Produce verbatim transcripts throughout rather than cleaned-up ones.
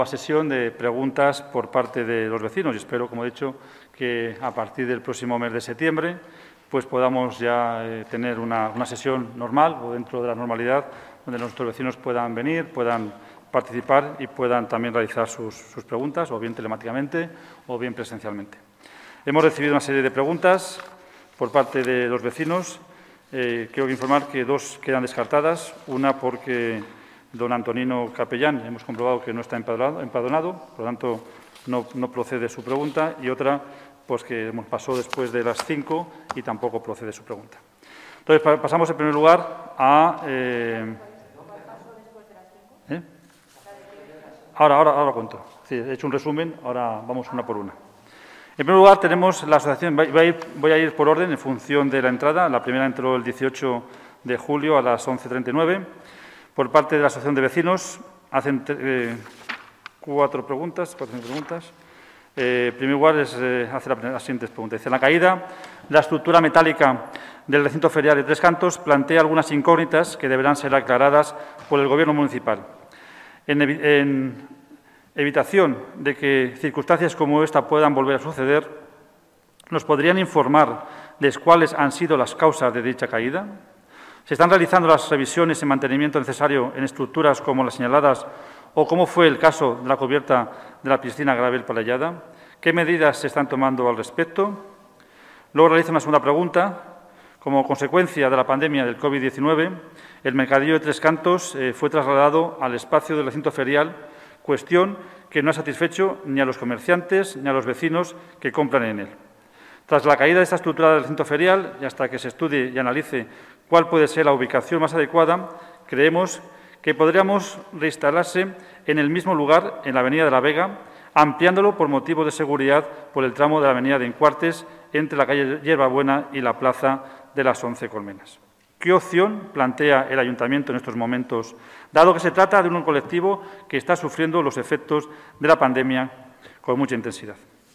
La sesión de preguntas por parte de los vecinos y espero, como he dicho, que a partir del próximo mes de septiembre pues podamos ya eh, tener una, una sesión normal o dentro de la normalidad donde nuestros vecinos puedan venir, puedan participar y puedan también realizar sus, sus preguntas, o bien telemáticamente o bien presencialmente. Hemos recibido una serie de preguntas por parte de los vecinos. Eh, quiero informar que dos quedan descartadas, una porque don Antonino Capellán hemos comprobado que no está empadronado, empadronado por lo tanto no, no procede su pregunta, y otra pues que pasó después de las cinco y tampoco procede su pregunta. Entonces, pa pasamos en primer lugar a... Eh, ¿eh? Ahora, ahora, ahora cuento. Sí, he hecho un resumen, ahora vamos una por una. En primer lugar, tenemos la asociación, voy a, ir, voy a ir por orden en función de la entrada. La primera entró el dieciocho de julio a las once treinta y nueve. Por parte de la Asociación de Vecinos, hacen eh, cuatro preguntas. Cuatro preguntas. Eh, en primer lugar, es, eh, hace la, las siguientes preguntas. Dice, la caída de la estructura metálica del recinto ferial de Tres Cantos plantea algunas incógnitas que deberán ser aclaradas por el Gobierno municipal. En, en evitación de que circunstancias como esta puedan volver a suceder, ¿nos podrían informar de cuáles han sido las causas de dicha caída? ¿Se están realizando las revisiones y mantenimiento necesario en estructuras como las señaladas o como fue el caso de la cubierta de la piscina Gravel Palayada? ¿Qué medidas se están tomando al respecto? Luego realiza una segunda pregunta. Como consecuencia de la pandemia del COVID diecinueve, el mercadillo de Tres Cantos eh, fue trasladado al espacio del recinto ferial, cuestión que no ha satisfecho ni a los comerciantes ni a los vecinos que compran en él. Tras la caída de esta estructura del recinto ferial y hasta que se estudie y analice cuál puede ser la ubicación más adecuada, creemos que podríamos reinstalarse en el mismo lugar, en la avenida de la Vega, ampliándolo por motivos de seguridad por el tramo de la avenida de Encuartes entre la calle Hierbabuena y la plaza de las Once Colmenas. ¿Qué opción plantea el Ayuntamiento en estos momentos, dado que se trata de un colectivo que está sufriendo los efectos de la pandemia con mucha intensidad?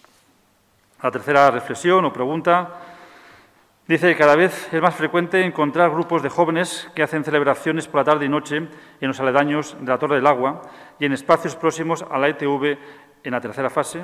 La tercera reflexión o pregunta dice que cada vez es más frecuente encontrar grupos de jóvenes que hacen celebraciones por la tarde y noche en los aledaños de la Torre del Agua y en espacios próximos a la E T V en la tercera fase.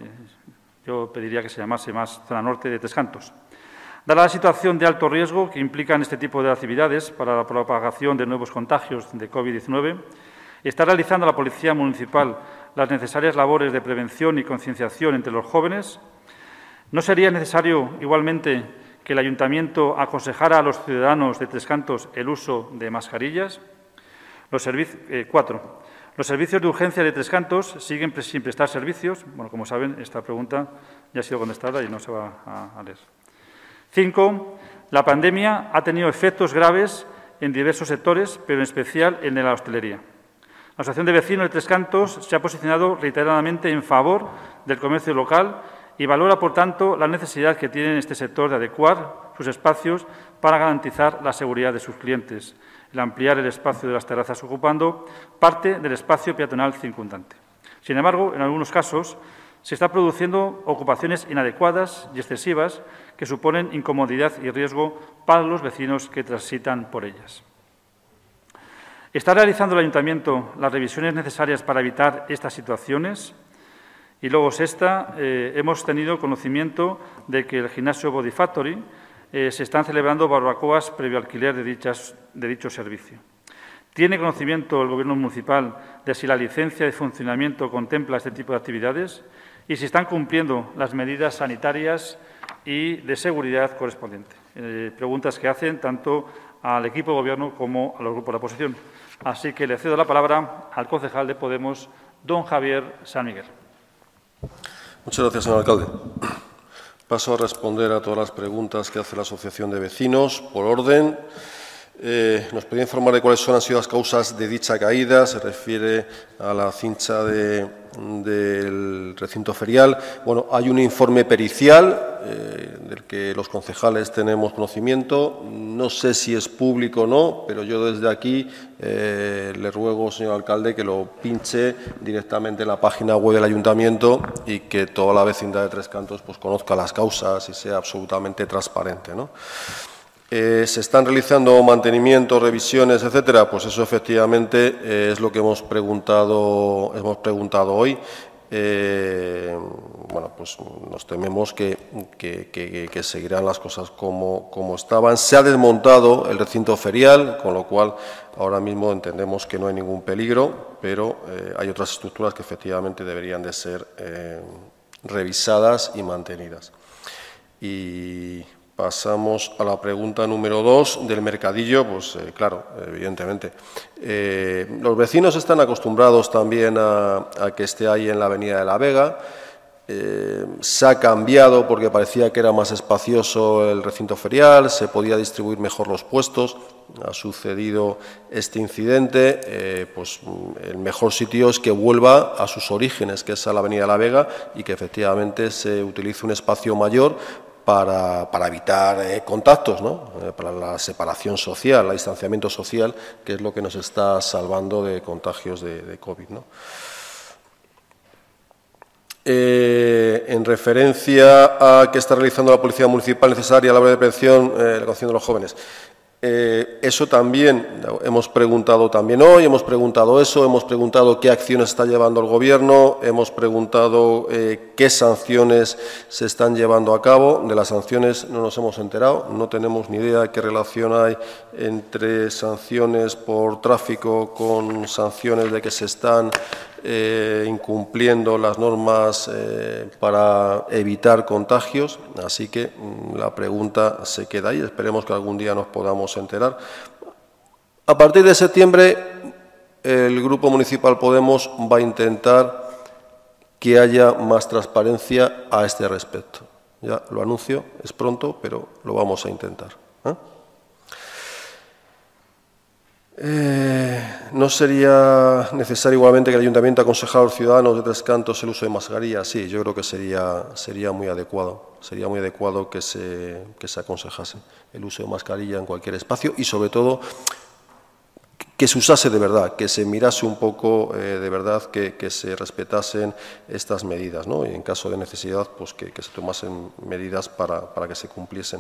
Yo pediría que se llamase más zona norte de Tres Cantos. Dada la situación de alto riesgo que implican este tipo de actividades para la propagación de nuevos contagios de COVID diecinueve, ¿está realizando la Policía Municipal las necesarias labores de prevención y concienciación entre los jóvenes? ¿No sería necesario, igualmente, que el Ayuntamiento aconsejara a los ciudadanos de Tres Cantos el uso de mascarillas? Los servicios, eh, cuatro. Los servicios de urgencia de Tres Cantos siguen sin prestar servicios. Bueno, como saben, esta pregunta ya ha sido contestada y no se va a, a leer. Cinco. La pandemia ha tenido efectos graves en diversos sectores, pero en especial en la hostelería. La Asociación de Vecinos de Tres Cantos se ha posicionado reiteradamente en favor del comercio local y valora, por tanto, la necesidad que tiene este sector de adecuar sus espacios para garantizar la seguridad de sus clientes, el ampliar el espacio de las terrazas ocupando parte del espacio peatonal circundante. Sin embargo, en algunos casos se están produciendo ocupaciones inadecuadas y excesivas que suponen incomodidad y riesgo para los vecinos que transitan por ellas. ¿Está realizando el Ayuntamiento las revisiones necesarias para evitar estas situaciones? Y luego, sexta, eh, hemos tenido conocimiento de que el gimnasio Body Factory eh, se están celebrando barbacoas previo alquiler de, dichas, de dicho servicio. ¿Tiene conocimiento el Gobierno municipal de si la licencia de funcionamiento contempla este tipo de actividades y si están cumpliendo las medidas sanitarias y de seguridad correspondientes? Eh, preguntas que hacen tanto al equipo de Gobierno como a los grupos de la oposición. Así que le cedo la palabra al concejal de Podemos, don Javier San Miguel. Muchas gracias, señor alcalde. Paso a responder a todas las preguntas que hace la Asociación de Vecinos por orden. Eh, nos pedía informar de cuáles son, han sido las causas de dicha caída. Se refiere a la cincha de, del recinto ferial. Bueno, hay un informe pericial eh, del que los concejales tenemos conocimiento. No sé si es público o no, pero yo desde aquí eh, le ruego, señor alcalde, que lo pinche directamente en la página web del ayuntamiento y que toda la vecindad de Tres Cantos pues, conozca las causas y sea absolutamente transparente, ¿no? Eh, ¿Se están realizando mantenimientos, revisiones, etcétera? Pues eso efectivamente eh, es lo que hemos preguntado, hemos preguntado hoy. Eh, bueno, pues nos tememos que, que, que, que seguirán las cosas como, como estaban. Se ha desmontado el recinto ferial, con lo cual ahora mismo entendemos que no hay ningún peligro, pero eh, hay otras estructuras que efectivamente deberían de ser eh, revisadas y mantenidas. Y pasamos a la pregunta número dos del mercadillo. Pues eh, claro, evidentemente. Eh, los vecinos están acostumbrados también a, a que esté ahí en la Avenida de la Vega. Eh, se ha cambiado porque parecía que era más espacioso el recinto ferial, se podía distribuir mejor los puestos. Ha sucedido este incidente, eh, pues el mejor sitio es que vuelva a sus orígenes, que es a la Avenida de la Vega, y que efectivamente se utilice un espacio mayor Para, para evitar eh, contactos, ¿no? eh, para la separación social, el distanciamiento social, que es lo que nos está salvando de contagios de, de COVID, ¿no? Eh, en referencia a que está realizando la Policía Municipal necesaria a la labor de prevención, eh, la educación de los jóvenes. Eh, eso también hemos preguntado también hoy, hemos preguntado eso, hemos preguntado qué acciones está llevando el Gobierno, hemos preguntado eh, qué sanciones se están llevando a cabo. De las sanciones no nos hemos enterado, no tenemos ni idea de qué relación hay entre sanciones por tráfico con sanciones de que se están eh, incumpliendo las normas eh, para evitar contagios. Así que mmm, la pregunta se queda ahí, esperemos que algún día nos podamos enterar. A partir de septiembre, el Grupo Municipal Podemos va a intentar que haya más transparencia a este respecto. Ya lo anuncio, es pronto, pero lo vamos a intentar. ¿eh? Eh, ¿No sería necesario igualmente que el Ayuntamiento aconsejara a los ciudadanos de Tres Cantos el uso de mascarilla? Sí, yo creo que sería, sería muy adecuado. Sería muy adecuado que se, que se aconsejase el uso de mascarilla en cualquier espacio y, sobre todo, que se usase de verdad, que se mirase un poco eh, de verdad, que, que se respetasen estas medidas, ¿no? Y en caso de necesidad, pues que, que se tomasen medidas para, para que se cumpliesen.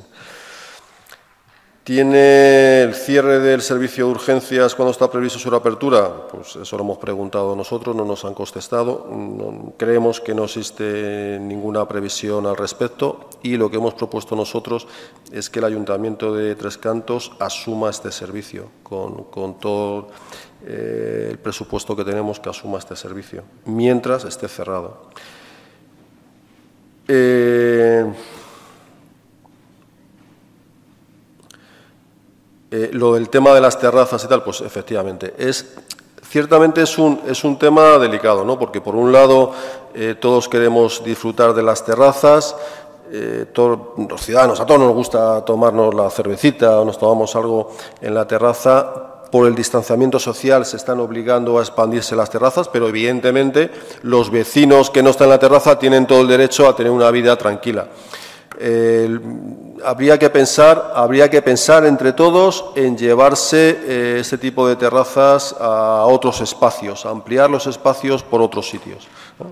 ¿Tiene el cierre del servicio de urgencias cuando está previsto su reapertura? Pues eso lo hemos preguntado nosotros, no nos han contestado. No, creemos que no existe ninguna previsión al respecto y lo que hemos propuesto nosotros es que el Ayuntamiento de Tres Cantos asuma este servicio con, con todo eh, el presupuesto que tenemos, que asuma este servicio mientras esté cerrado. Eh, Eh, lo del tema de las terrazas y tal, pues efectivamente, es, ciertamente es un, es un tema delicado, ¿no? Porque por un lado eh, todos queremos disfrutar de las terrazas, eh, todos los ciudadanos, a todos nos gusta tomarnos la cervecita o nos tomamos algo en la terraza. Por el distanciamiento social se están obligando a expandirse las terrazas, pero evidentemente los vecinos que no están en la terraza tienen todo el derecho a tener una vida tranquila. Eh, habría que pensar, habría que pensar entre todos en llevarse eh, este tipo de terrazas a otros espacios, a ampliar los espacios por otros sitios, ¿no?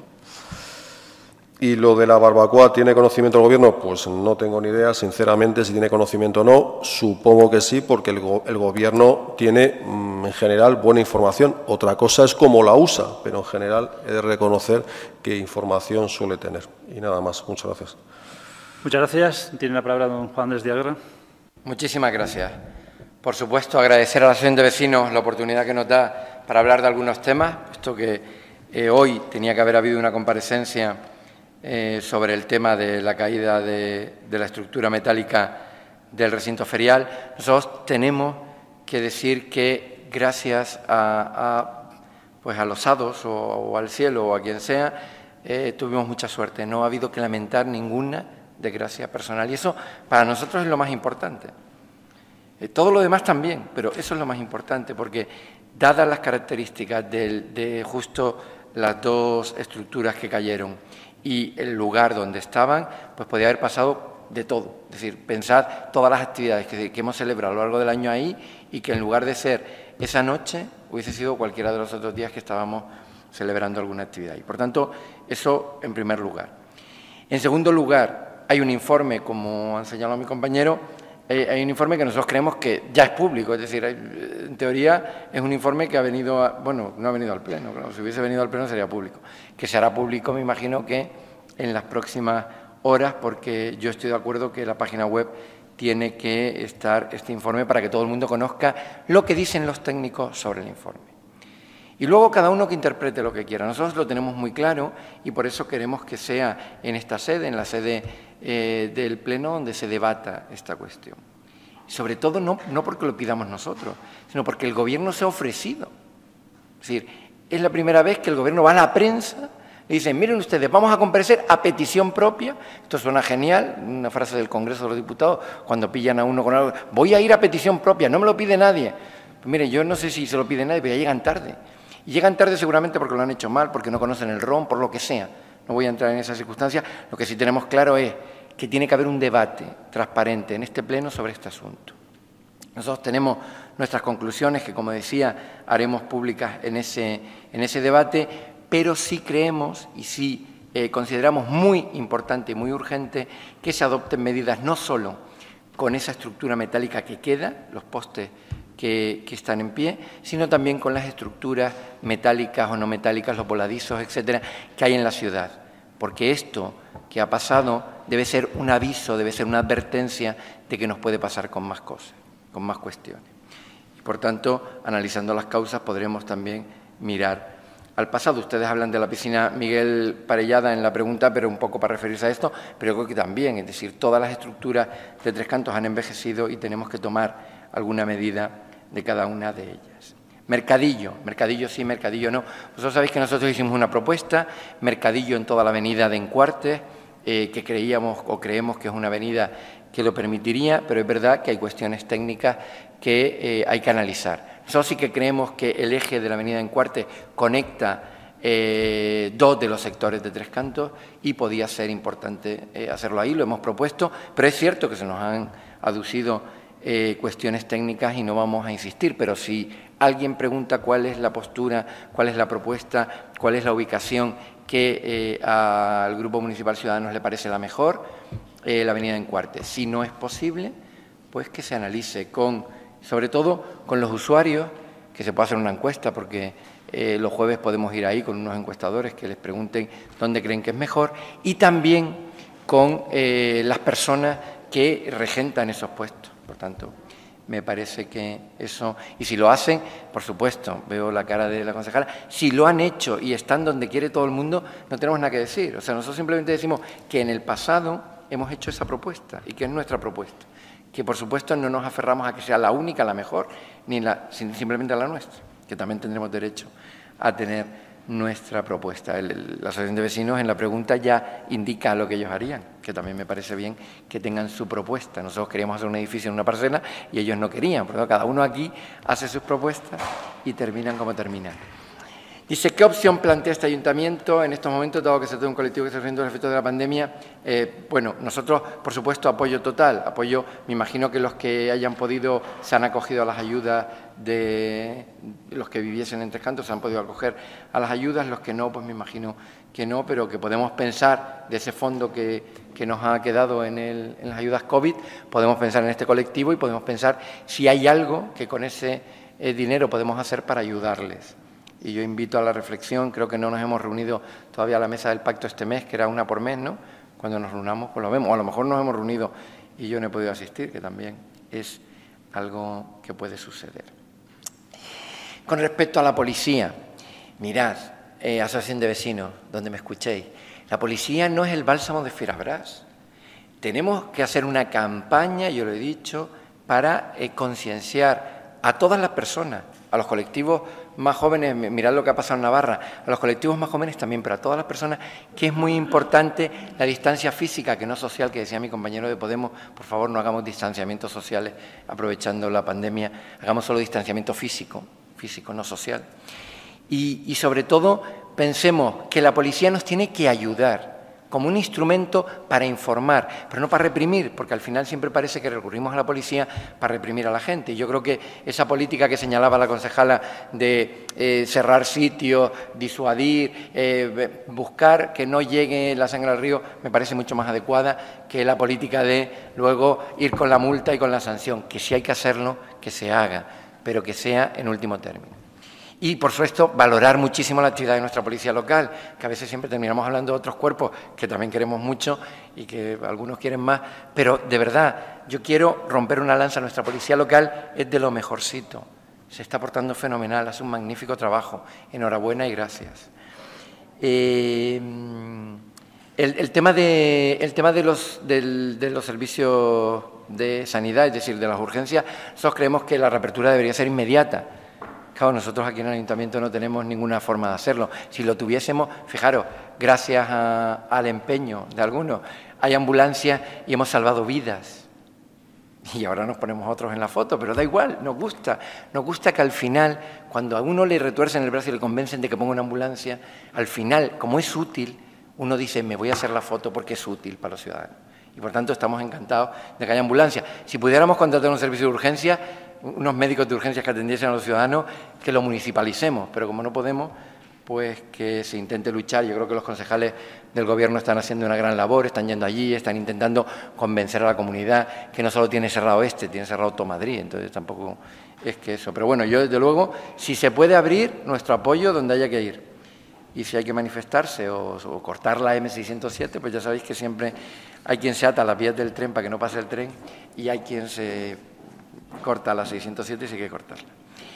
Y lo de la barbacoa, ¿tiene conocimiento el Gobierno? Pues no tengo ni idea, sinceramente, si tiene conocimiento o no. Supongo que sí, porque el, go el Gobierno tiene, mmm, en general, buena información. Otra cosa es cómo la usa, pero en general he de reconocer que información suele tener. Y nada más. Muchas gracias. Muchas gracias. Tiene la palabra don Juan Andrés Diaguerra. Muchísimas gracias. Por supuesto, agradecer a la Asociación de Vecinos la oportunidad que nos da para hablar de algunos temas, puesto que eh, hoy tenía que haber habido una comparecencia eh, sobre el tema de la caída de, de la estructura metálica del recinto ferial. Nosotros tenemos que decir que gracias a, a, pues a los hados o, o al cielo o a quien sea, eh, tuvimos mucha suerte. No ha habido que lamentar ninguna desgracia personal y eso para nosotros es lo más importante. Eh, todo lo demás también, pero eso es lo más importante porque dadas las características de, de justo las dos estructuras que cayeron y el lugar donde estaban, pues podía haber pasado de todo. Es decir, pensar todas las actividades que, que hemos celebrado a lo largo del año ahí y que en lugar de ser esa noche hubiese sido cualquiera de los otros días que estábamos celebrando alguna actividad. Y por tanto, eso en primer lugar. En segundo lugar, hay un informe, como han señalado mi compañero, eh, hay un informe que nosotros creemos que ya es público, es decir, hay, en teoría es un informe que ha venido, a, bueno, no ha venido al Pleno, claro, si hubiese venido al Pleno sería público, que se hará público, me imagino que en las próximas horas, porque yo estoy de acuerdo que la página web tiene que estar este informe para que todo el mundo conozca lo que dicen los técnicos sobre el informe. Y luego cada uno que interprete lo que quiera. Nosotros lo tenemos muy claro y por eso queremos que sea en esta sede, en la sede eh, del Pleno, donde se debata esta cuestión. Y sobre todo no, no porque lo pidamos nosotros, sino porque el Gobierno se ha ofrecido. Es decir, es la primera vez que el Gobierno va a la prensa y dice, miren ustedes, vamos a comparecer a petición propia. Esto suena genial, una frase del Congreso de los Diputados, cuando pillan a uno con algo, voy a ir a petición propia, no me lo pide nadie. Pues mire, yo no sé si se lo pide nadie, pero ya llegan tarde. Y llegan tarde seguramente porque lo han hecho mal, porque no conocen el R O M, por lo que sea. No voy a entrar en esas circunstancias. Lo que sí tenemos claro es que tiene que haber un debate transparente en este Pleno sobre este asunto. Nosotros tenemos nuestras conclusiones que, como decía, haremos públicas en ese, en ese debate, pero sí creemos y sí eh, consideramos muy importante y muy urgente que se adopten medidas no solo con esa estructura metálica que queda, los postes Que, que están en pie, sino también con las estructuras metálicas o no metálicas, los voladizos, etcétera, que hay en la ciudad. Porque esto que ha pasado debe ser un aviso, debe ser una advertencia de que nos puede pasar con más cosas, con más cuestiones. Y por tanto, analizando las causas, podremos también mirar al pasado. Ustedes hablan de la piscina Miguel Parellada en la pregunta, pero un poco para referirse a esto, pero yo creo que también, es decir, todas las estructuras de Tres Cantos han envejecido y tenemos que tomar alguna medida de cada una de ellas. Mercadillo, Mercadillo sí, Mercadillo no. Vosotros sabéis que nosotros hicimos una propuesta, Mercadillo en toda la avenida de Encuarte, eh, que creíamos o creemos que es una avenida que lo permitiría, pero es verdad que hay cuestiones técnicas que eh, hay que analizar. Nosotros sí que creemos que el eje de la avenida de Encuarte conecta eh, dos de los sectores de Tres Cantos y podía ser importante eh, hacerlo ahí, lo hemos propuesto, pero es cierto que se nos han aducido Eh, cuestiones técnicas y no vamos a insistir, pero si alguien pregunta cuál es la postura, cuál es la propuesta, cuál es la ubicación que eh, al Grupo Municipal Ciudadanos le parece la mejor, eh, la avenida Encuarte. Si no es posible, pues que se analice con, sobre todo con los usuarios, que se pueda hacer una encuesta, porque eh, los jueves podemos ir ahí con unos encuestadores que les pregunten dónde creen que es mejor, y también con eh, las personas que regentan esos puestos. Por tanto, me parece que eso, y si lo hacen, por supuesto, veo la cara de la concejala, si lo han hecho y están donde quiere todo el mundo, no tenemos nada que decir. O sea, nosotros simplemente decimos que en el pasado hemos hecho esa propuesta y que es nuestra propuesta. Que, por supuesto, no nos aferramos a que sea la única, la mejor, ni la, simplemente a la nuestra, que también tendremos derecho a tener nuestra propuesta. El, el, la Asociación de Vecinos en la pregunta ya indica lo que ellos harían, que también me parece bien que tengan su propuesta. Nosotros queríamos hacer un edificio en una parcela y ellos no querían, pero cada uno aquí hace sus propuestas y terminan como terminan. Dice, ¿qué opción plantea este ayuntamiento en estos momentos, dado que se trata de un colectivo que está sufriendo los efectos de la pandemia? Eh, bueno, nosotros, por supuesto, apoyo total. Apoyo, me imagino que los que hayan podido se han acogido a las ayudas de los que viviesen en Tres Cantos, se han podido acoger a las ayudas. Los que no, pues me imagino que no, pero que podemos pensar de ese fondo que, que nos ha quedado en, el, en las ayudas COVID, podemos pensar en este colectivo y podemos pensar si hay algo que con ese eh, dinero podemos hacer para ayudarles. Y yo invito a la reflexión, creo que no nos hemos reunido todavía a la mesa del pacto este mes, que era una por mes, ¿no? Cuando nos reunamos, pues lo vemos. O a lo mejor nos hemos reunido y yo no he podido asistir, que también es algo que puede suceder. Con respecto a la policía, mirad, eh, Asociación de Vecinos, donde me escuchéis, la policía no es el bálsamo de Fierabras. Tenemos que hacer una campaña, yo lo he dicho, para eh, concienciar a todas las personas, a los colectivos más jóvenes, mirad lo que ha pasado en Navarra, a los colectivos más jóvenes también, pero a todas las personas, que es muy importante la distancia física, que no social, que decía mi compañero de Podemos, por favor no hagamos distanciamientos sociales aprovechando la pandemia, hagamos solo distanciamiento físico, físico, no social. Y, y sobre todo pensemos que la policía nos tiene que ayudar como un instrumento para informar, pero no para reprimir, porque al final siempre parece que recurrimos a la policía para reprimir a la gente. Y yo creo que esa política que señalaba la concejala de eh, cerrar sitios, disuadir, eh, buscar que no llegue la sangre al río, me parece mucho más adecuada que la política de luego ir con la multa y con la sanción, que si hay que hacerlo, que se haga, pero que sea en último término. Y, por supuesto, valorar muchísimo la actividad de nuestra policía local, que a veces siempre terminamos hablando de otros cuerpos que también queremos mucho y que algunos quieren más, pero de verdad, yo quiero romper una lanza. Nuestra policía local es de lo mejorcito, se está portando fenomenal, hace un magnífico trabajo, enhorabuena y gracias. Eh, el, el tema, de, el tema de, los, del, de los servicios de sanidad, es decir, de las urgencias, nosotros creemos que la reapertura debería ser inmediata. Claro, nosotros aquí en el Ayuntamiento no tenemos ninguna forma de hacerlo. Si lo tuviésemos, fijaros, gracias a, al empeño de algunos, hay ambulancias y hemos salvado vidas. Y ahora nos ponemos otros en la foto, pero da igual, nos gusta. Nos gusta que al final, cuando a uno le retuercen el brazo y le convencen de que ponga una ambulancia, al final, como es útil, uno dice, me voy a hacer la foto porque es útil para los ciudadanos. Y por tanto estamos encantados de que haya ambulancia. Si pudiéramos contratar un servicio de urgencia, unos médicos de urgencias que atendiesen a los ciudadanos, que lo municipalicemos, pero como no podemos, pues que se intente luchar. Yo creo que los concejales del Gobierno están haciendo una gran labor, están yendo allí, están intentando convencer a la comunidad que no solo tiene cerrado este, tiene cerrado todo Madrid, entonces tampoco es que eso. Pero bueno, yo desde luego, si se puede abrir, nuestro apoyo donde haya que ir. Y si hay que manifestarse o, o cortar la eme seiscientos siete, pues ya sabéis que siempre hay quien se ata a las vías del tren para que no pase el tren y hay quien se corta la seiscientos siete y sí hay que cortarla.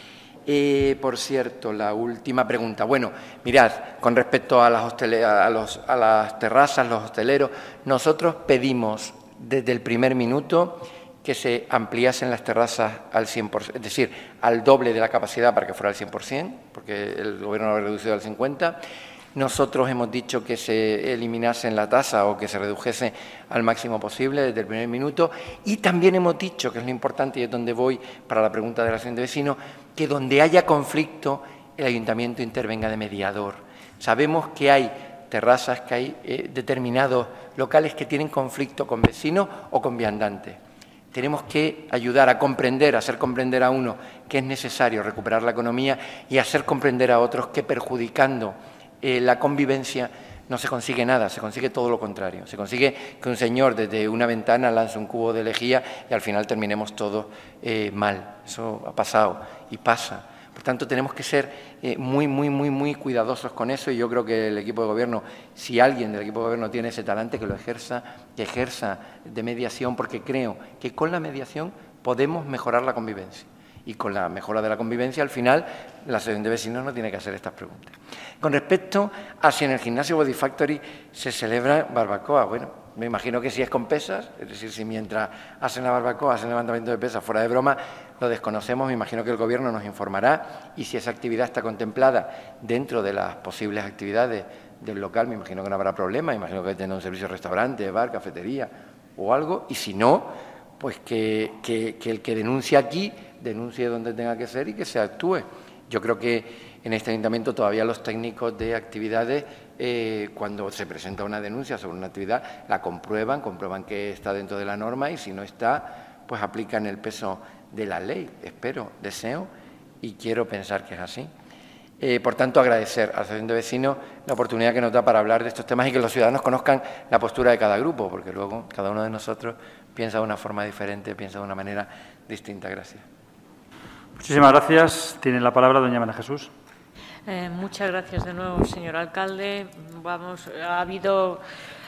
Eh, por cierto, la última pregunta. Bueno, mirad, con respecto a las, hostele a, los, a las terrazas, los hosteleros, nosotros pedimos desde el primer minuto que se ampliasen las terrazas al cien por ciento, es decir, al doble de la capacidad para que fuera al cien por cien, porque el Gobierno lo ha reducido al cincuenta por ciento. Nosotros hemos dicho que se eliminase la tasa o que se redujese al máximo posible desde el primer minuto. Y también hemos dicho, que es lo importante y es donde voy para la pregunta de la asociación de vecinos, que donde haya conflicto el Ayuntamiento intervenga de mediador. Sabemos que hay terrazas, que hay eh, determinados locales que tienen conflicto con vecinos o con viandantes. Tenemos que ayudar a comprender, a hacer comprender a uno que es necesario recuperar la economía y hacer comprender a otros que perjudicando eh, la convivencia no se consigue nada, se consigue todo lo contrario. Se consigue que un señor desde una ventana lance un cubo de lejía y al final terminemos todos eh, mal. Eso ha pasado y pasa. Por tanto, tenemos que ser eh, muy, muy, muy, muy cuidadosos con eso y yo creo que el equipo de gobierno, si alguien del equipo de gobierno tiene ese talante, que lo ejerza, que ejerza de mediación, porque creo que con la mediación podemos mejorar la convivencia. Y con la mejora de la convivencia, al final, la asociación de vecinos no tiene que hacer estas preguntas. Con respecto a si en el gimnasio Body Factory se celebra barbacoa, bueno, me imagino que si es con pesas, es decir, si mientras hacen la barbacoa, hacen levantamiento de pesas, fuera de broma, lo desconocemos, me imagino que el Gobierno nos informará y si esa actividad está contemplada dentro de las posibles actividades del local, me imagino que no habrá problema, me imagino que tendrá un servicio de restaurante, bar, cafetería o algo, y si no, pues que, que, que el que denuncie aquí, denuncie donde tenga que ser y que se actúe. Yo creo que en este Ayuntamiento todavía los técnicos de actividades, eh, cuando se presenta una denuncia sobre una actividad, la comprueban, comprueban que está dentro de la norma y si no está, pues aplican el peso de la ley. Espero, deseo y quiero pensar que es así. Eh, por tanto, agradecer a la Asociación de Vecinos la oportunidad que nos da para hablar de estos temas y que los ciudadanos conozcan la postura de cada grupo, porque luego cada uno de nosotros piensa de una forma diferente, piensa de una manera distinta. Gracias. Muchísimas gracias. Tiene la palabra doña María Jesús. Eh, muchas gracias de nuevo, señor alcalde. Vamos, ha habido...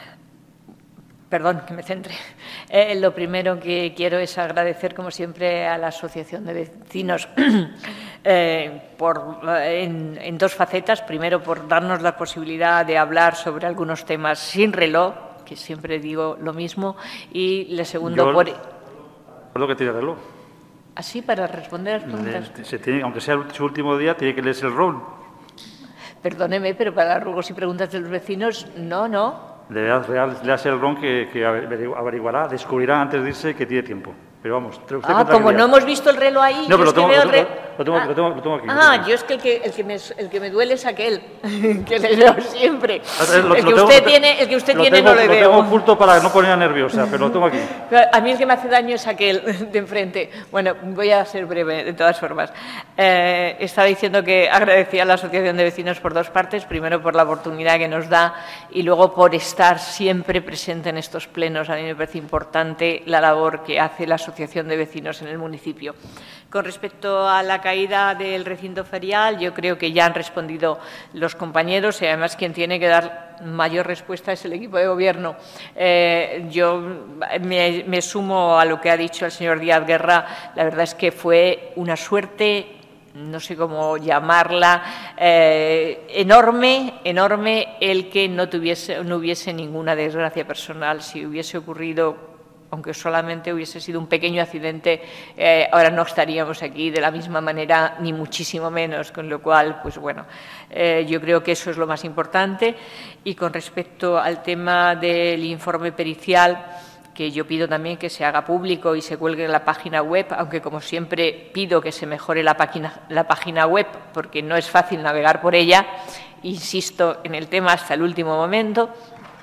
Perdón, que me centre. Eh, lo primero que quiero es agradecer, como siempre, a la Asociación de Vecinos eh, por, en, en dos facetas. Primero, por darnos la posibilidad de hablar sobre algunos temas sin reloj, que siempre digo lo mismo. Y le segundo, Yo, por... ¿Por lo que tiene reloj? Así, para responder a las preguntas. Se tiene, aunque sea su último día, tiene que leerse el rol. Perdóneme, pero para ruegos y preguntas de los vecinos, no, no. Léase el ron que, que averiguará, descubrirá antes de irse que tiene tiempo. Pero vamos, usted Ah, como no hemos visto el reloj ahí, no, pero es que tengo, veo el lo, reloj. lo Lo tengo, lo tengo, lo tengo aquí. Ah, tengo. yo es que el, que el que me el que me duele es aquel que le veo siempre. Lo, el que lo usted tengo, tiene, el que usted lo tiene tengo, no le lo veo. Lo tengo oculto para no ponerla nerviosa, pero lo tengo aquí. A mí el que me hace daño es aquel de enfrente. Bueno, voy a ser breve, de todas formas. Eh, estaba diciendo que agradecía a la Asociación de Vecinos por dos partes. Primero, por la oportunidad que nos da y luego por estar siempre presente en estos plenos. A mí me parece importante la labor que hace la Asociación de Vecinos en el municipio. Con respecto a la caída del recinto ferial, yo creo que ya han respondido los compañeros y además quien tiene que dar mayor respuesta es el equipo de gobierno. Eh, yo me, me sumo a lo que ha dicho el señor Díaz Guerra. La verdad es que fue una suerte, no sé cómo llamarla, eh, enorme, enorme el que no, tuviese, no hubiese ninguna desgracia personal. Si hubiese ocurrido, aunque solamente hubiese sido un pequeño accidente, eh, ahora no estaríamos aquí de la misma manera, ni muchísimo menos, con lo cual, pues bueno, eh, yo creo que eso es lo más importante. Y con respecto al tema del informe pericial, que yo pido también que se haga público y se cuelgue en la página web, aunque como siempre pido que se mejore la página, la página web, porque no es fácil navegar por ella, insisto en el tema hasta el último momento.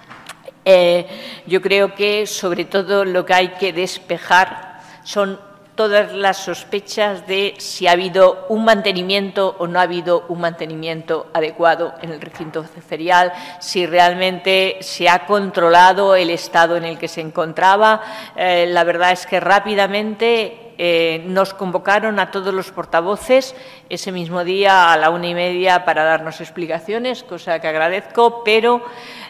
Eh, yo creo que, sobre todo, lo que hay que despejar son todas las sospechas de si ha habido un mantenimiento o no ha habido un mantenimiento adecuado en el recinto ferial, si realmente se ha controlado el estado en el que se encontraba. Eh, la verdad es que rápidamente eh, nos convocaron a todos los portavoces ese mismo día a la una y media para darnos explicaciones, cosa que agradezco, pero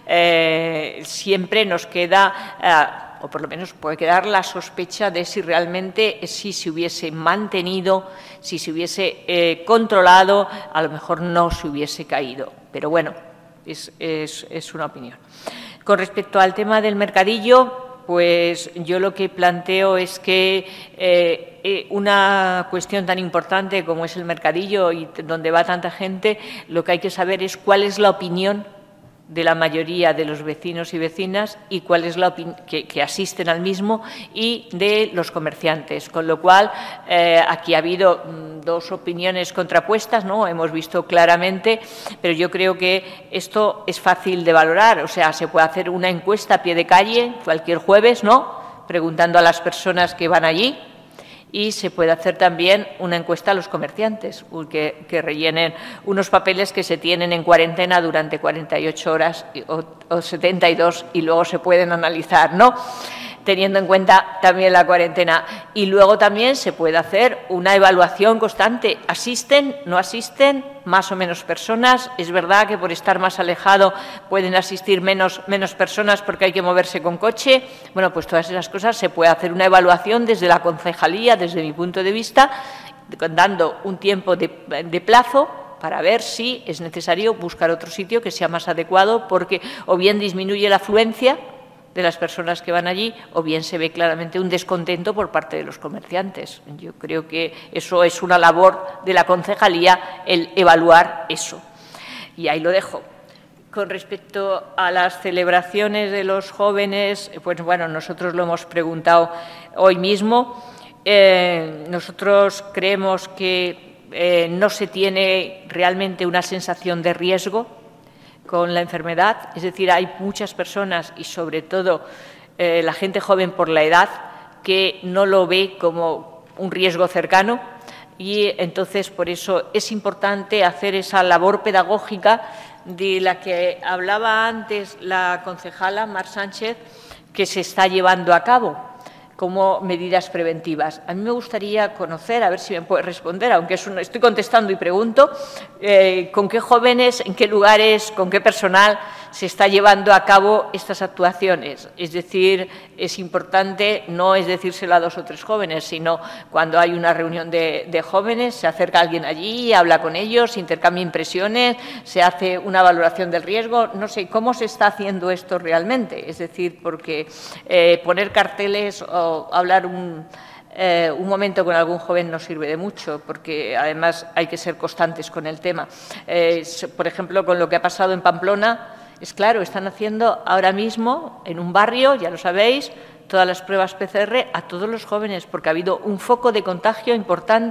eh, siempre nos queda, eh, o por lo menos puede quedar la sospecha de si realmente si se hubiese mantenido, si se hubiese eh, controlado, a lo mejor no se hubiese caído. Pero bueno, es, es, es una opinión. Con respecto al tema del mercadillo, pues yo lo que planteo es que eh, eh, una cuestión tan importante como es el mercadillo y donde va tanta gente, lo que hay que saber es cuál es la opinión de la mayoría de los vecinos y vecinas y cuál es la opinión que, que asisten al mismo y de los comerciantes. Con lo cual, eh, aquí ha habido mm, dos opiniones contrapuestas, ¿no? Hemos visto claramente, pero yo creo que esto es fácil de valorar. O sea, se puede hacer una encuesta a pie de calle cualquier jueves, ¿no?, preguntando a las personas que van allí. Y se puede hacer también una encuesta a los comerciantes, que, que rellenen unos papeles que se tienen en cuarentena durante cuarenta y ocho horas o, o setenta y dos y luego se pueden analizar, ¿no?, teniendo en cuenta también la cuarentena. Y luego también se puede hacer una evaluación constante. ¿Asisten? ¿No asisten? Más o menos personas. Es verdad que por estar más alejado pueden asistir menos, menos personas porque hay que moverse con coche. Bueno, pues todas esas cosas se puede hacer una evaluación desde la concejalía, desde mi punto de vista, dando un tiempo de, de plazo para ver si es necesario buscar otro sitio que sea más adecuado, porque o bien disminuye la afluencia de las personas que van allí, o bien se ve claramente un descontento por parte de los comerciantes. Yo creo que eso es una labor de la concejalía, el evaluar eso. Y ahí lo dejo. Con respecto a las celebraciones de los jóvenes, pues bueno, nosotros lo hemos preguntado hoy mismo. Eh, nosotros creemos que eh, no se tiene realmente una sensación de riesgo con la enfermedad, es decir, hay muchas personas y sobre todo eh, la gente joven por la edad que no lo ve como un riesgo cercano y entonces por eso es importante hacer esa labor pedagógica de la que hablaba antes la concejala Mar Sánchez, que se está llevando a cabo como medidas preventivas. A mí me gustaría conocer, a ver si me puede responder, aunque es un, estoy contestando y pregunto, eh, con qué jóvenes, en qué lugares, con qué personal se está llevando a cabo estas actuaciones. Es decir, es importante, no es decírselo a dos o tres jóvenes, sino cuando hay una reunión de, de jóvenes, se acerca alguien allí, habla con ellos, intercambia impresiones, se hace una valoración del riesgo. No sé, ¿cómo se está haciendo esto realmente? Es decir, porque eh, poner carteles o hablar un, eh, un momento con algún joven no sirve de mucho, porque además hay que ser constantes con el tema. Eh, por ejemplo, con lo que ha pasado en Pamplona, es claro, están haciendo ahora mismo en un barrio, ya lo sabéis, todas las pruebas P C R a todos los jóvenes, porque ha habido un foco de contagio importante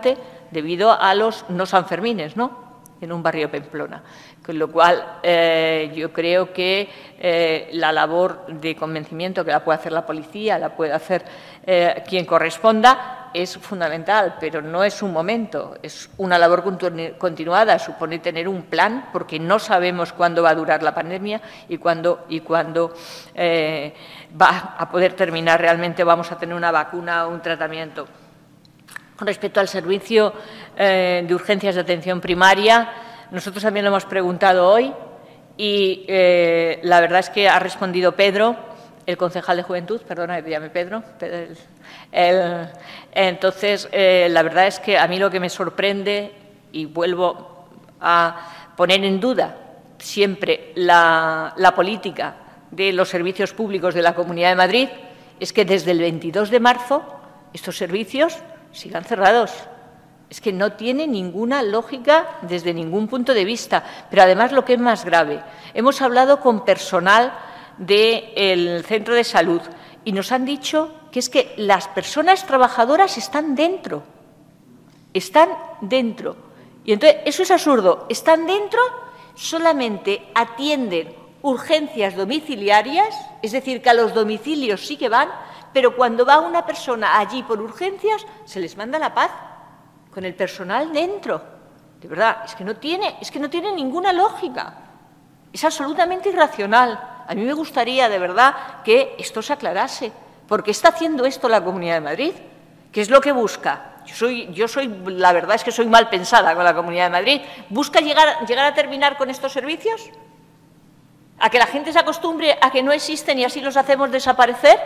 debido a los no sanfermines, ¿no?, en un barrio de Pamplona. Con lo cual, eh, yo creo que eh, la labor de convencimiento que la puede hacer la policía, la puede hacer eh, quien corresponda, es fundamental, pero no es un momento, es una labor continuada, supone tener un plan, porque no sabemos cuándo va a durar la pandemia y cuándo, y cuándo eh, va a poder terminar realmente, vamos a tener una vacuna o un tratamiento. Con respecto al servicio eh, de urgencias de atención primaria, nosotros también lo hemos preguntado hoy y eh, la verdad es que ha respondido Pedro, el concejal de Juventud, perdona que te llame Pedro. El, el, entonces, eh, la verdad es que a mí lo que me sorprende, y vuelvo a poner en duda siempre la, la política de los servicios públicos de la Comunidad de Madrid, es que desde el veintidós de marzo estos servicios sigan cerrados. Es que no tiene ninguna lógica desde ningún punto de vista. Pero además, lo que es más grave, hemos hablado con personal del centro de salud y nos han dicho que es que las personas trabajadoras están dentro, están dentro. Y entonces, eso es absurdo, están dentro, solamente atienden urgencias domiciliarias, es decir, que a los domicilios sí que van, pero cuando va una persona allí por urgencias, se les manda la paz, con el personal dentro. De verdad, es que no tiene, es que no tiene ninguna lógica. Es absolutamente irracional. A mí me gustaría, de verdad, que esto se aclarase. ¿Por qué está haciendo esto la Comunidad de Madrid? ¿Qué es lo que busca? Yo soy, yo soy, la verdad es que soy mal pensada con la Comunidad de Madrid. ¿Busca llegar, llegar a terminar con estos servicios? ¿A que la gente se acostumbre a que no existen y así los hacemos desaparecer?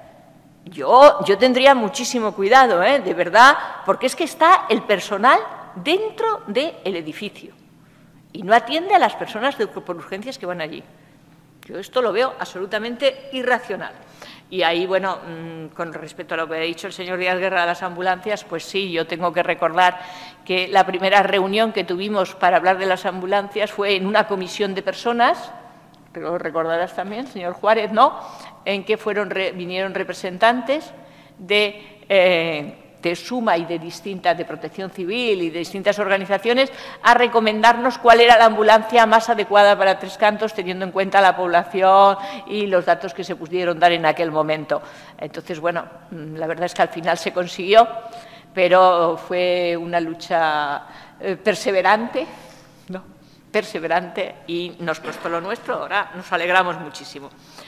Yo, yo tendría muchísimo cuidado, ¿eh? De verdad, porque es que está el personal dentro del edificio y no atiende a las personas de, por urgencias que van allí. Yo esto lo veo absolutamente irracional. Y ahí, bueno, con respecto a lo que ha dicho el señor Díaz Guerra de las ambulancias, pues sí, yo tengo que recordar que la primera reunión que tuvimos para hablar de las ambulancias fue en una comisión de personas, pero lo recordarás también, señor Juárez, ¿no?, en que fueron, vinieron representantes de, eh, de Suma y de distintas, de Protección Civil y de distintas organizaciones, a recomendarnos cuál era la ambulancia más adecuada para Tres Cantos, teniendo en cuenta la población y los datos que se pudieron dar en aquel momento. Entonces, bueno, la verdad es que al final se consiguió, pero fue una lucha eh, perseverante, ¿no?, perseverante, y nos costó lo nuestro. Ahora nos alegramos muchísimo.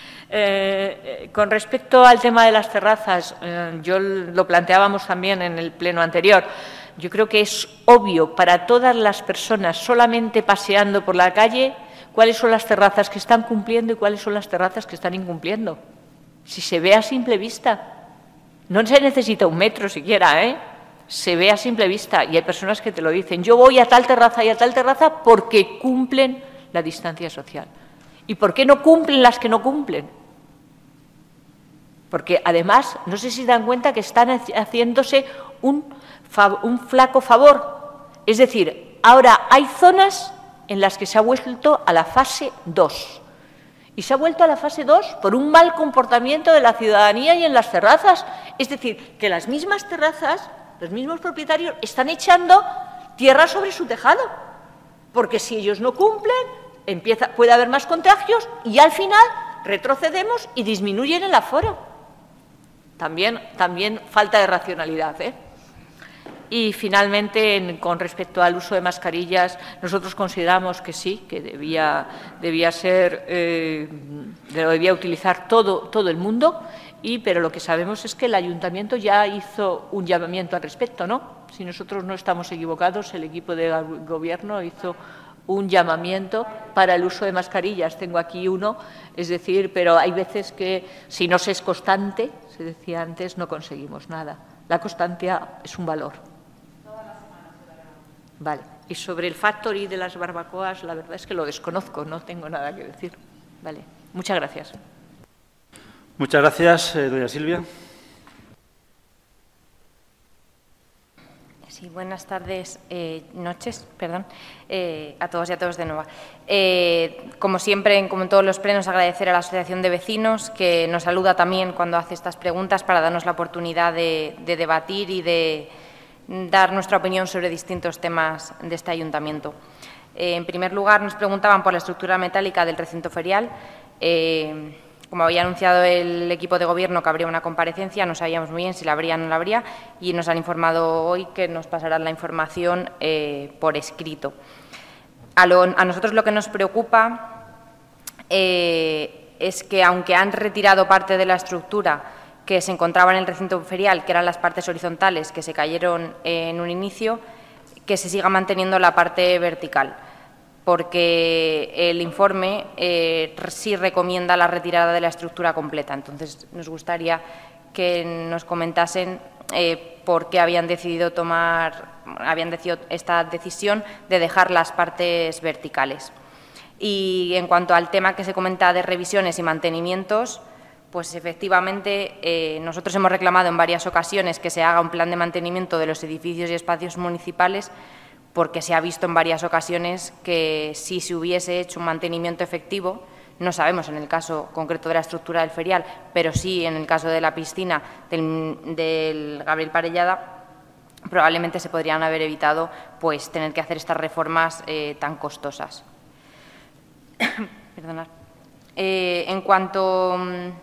Eh, con respecto al tema de las terrazas, eh, yo lo planteábamos también en el pleno anterior. Yo creo que es obvio para todas las personas solamente paseando por la calle cuáles son las terrazas que están cumpliendo y cuáles son las terrazas que están incumpliendo. Si se ve a simple vista, no se necesita un metro siquiera, ¿eh? Se ve a simple vista y hay personas que te lo dicen. Yo voy a tal terraza y a tal terraza porque cumplen la distancia social. ¿Y por qué no cumplen las que no cumplen? Porque, además, no sé si se dan cuenta que están haciéndose un, un flaco favor. Es decir, ahora hay zonas en las que se ha vuelto a la fase dos. Y se ha vuelto a la fase dos por un mal comportamiento de la ciudadanía y en las terrazas. Es decir, que las mismas terrazas, los mismos propietarios, están echando tierra sobre su tejado. Porque si ellos no cumplen, empieza, puede haber más contagios y al final retrocedemos y disminuyen el aforo. También, también falta de racionalidad, ¿eh? Y, finalmente, en, con respecto al uso de mascarillas, nosotros consideramos que sí, que debía, debía ser, eh, lo debía utilizar todo, todo el mundo, y, pero lo que sabemos es que el Ayuntamiento ya hizo un llamamiento al respecto, ¿no? Si nosotros no estamos equivocados, el equipo de Gobierno hizo un llamamiento para el uso de mascarillas. Tengo aquí uno, es decir, pero hay veces que si no se es constante, se decía antes, no conseguimos nada. La constancia es un valor. Vale. Y sobre el factory de las barbacoas, la verdad es que lo desconozco, no tengo nada que decir. Vale. Muchas gracias. Muchas gracias, eh, doña Silvia. Sí, buenas tardes, eh, noches, perdón, eh, a todos y a todos de nuevo. Eh, como siempre, como en todos los plenos, agradecer a la Asociación de Vecinos, que nos saluda también cuando hace estas preguntas para darnos la oportunidad de, de debatir y de, dar nuestra opinión sobre distintos temas de este ayuntamiento. Eh, en primer lugar, nos preguntaban por la estructura metálica del recinto ferial. Eh, como había anunciado el equipo de Gobierno que habría una comparecencia, no sabíamos muy bien si la habría o no la habría, y nos han informado hoy que nos pasarán la información eh, por escrito. A, lo, a nosotros lo que nos preocupa eh, es que, aunque han retirado parte de la estructura que se encontraba en el recinto ferial, que eran las partes horizontales que se cayeron en un inicio, que se siga manteniendo la parte vertical, porque el informe eh, sí recomienda la retirada de la estructura completa. Entonces, nos gustaría que nos comentasen eh, por qué habían decidido tomar, habían decidido esta decisión de dejar las partes verticales. Y en cuanto al tema que se comenta de revisiones y mantenimientos, pues efectivamente eh, nosotros hemos reclamado en varias ocasiones que se haga un plan de mantenimiento de los edificios y espacios municipales, porque se ha visto en varias ocasiones que si se hubiese hecho un mantenimiento efectivo, no sabemos en el caso concreto de la estructura del ferial, pero sí en el caso de la piscina del, del Gabriel Parellada, probablemente se podrían haber evitado pues, tener que hacer estas reformas eh, tan costosas. Perdonad. Eh, en cuanto...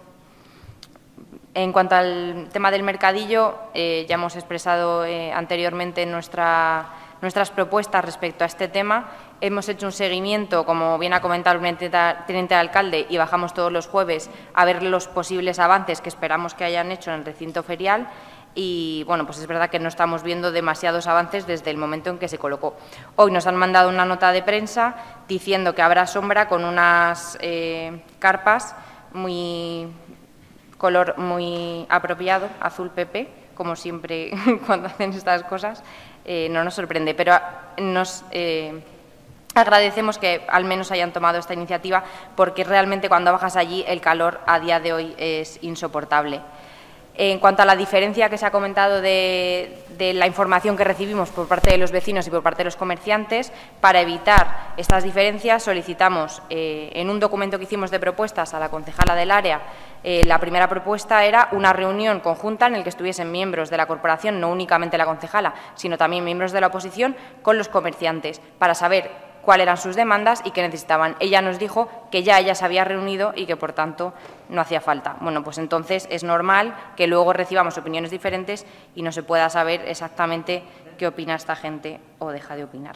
En cuanto al tema del mercadillo, eh, ya hemos expresado eh, anteriormente nuestra, nuestras propuestas respecto a este tema. Hemos hecho un seguimiento, como bien ha comentado el teniente alcalde, y bajamos todos los jueves a ver los posibles avances que esperamos que hayan hecho en el recinto ferial. Y, bueno, pues es verdad que no estamos viendo demasiados avances desde el momento en que se colocó. Hoy nos han mandado una nota de prensa diciendo que habrá sombra con unas eh, carpas muy... color muy apropiado, azul Pepe, como siempre cuando hacen estas cosas, eh, no nos sorprende, pero nos eh, agradecemos que al menos hayan tomado esta iniciativa, porque realmente cuando bajas allí el calor a día de hoy es insoportable. En cuanto a la diferencia que se ha comentado de, de la información que recibimos por parte de los vecinos y por parte de los comerciantes, para evitar estas diferencias solicitamos eh, en un documento que hicimos de propuestas a la concejala del área, eh, la primera propuesta era una reunión conjunta en la que estuviesen miembros de la corporación, no únicamente la concejala, sino también miembros de la oposición, con los comerciantes, para saber cuáles eran sus demandas y qué necesitaban. Ella nos dijo que ya ella se había reunido y que, por tanto, no hacía falta. Bueno, pues entonces es normal que luego recibamos opiniones diferentes y no se pueda saber exactamente qué opina esta gente o deja de opinar.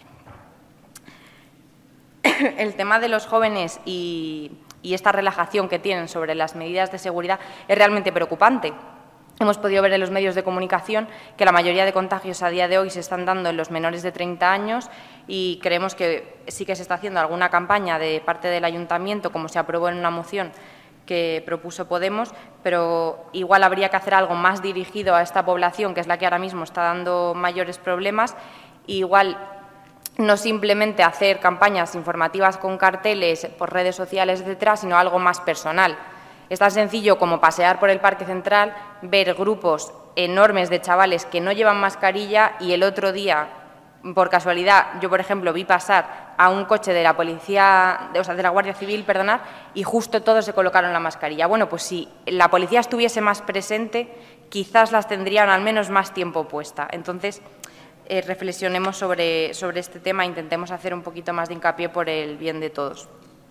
El tema de los jóvenes y, y esta relajación que tienen sobre las medidas de seguridad es realmente preocupante. Hemos podido ver en los medios de comunicación que la mayoría de contagios a día de hoy se están dando en los menores de treinta años y creemos que sí que se está haciendo alguna campaña de parte del Ayuntamiento, como se aprobó en una moción que propuso Podemos, pero igual habría que hacer algo más dirigido a esta población, que es la que ahora mismo está dando mayores problemas, y igual no simplemente hacer campañas informativas con carteles por redes sociales, etcétera, sino algo más personal. Es tan sencillo como pasear por el Parque Central, ver grupos enormes de chavales que no llevan mascarilla y el otro día, por casualidad, yo, por ejemplo, vi pasar a un coche de la policía, de, o sea, de la Guardia Civil, perdonad, y justo todos se colocaron la mascarilla. Bueno, pues si la policía estuviese más presente, quizás las tendrían al menos más tiempo puesta. Entonces, eh, reflexionemos sobre, sobre este tema e intentemos hacer un poquito más de hincapié por el bien de todos.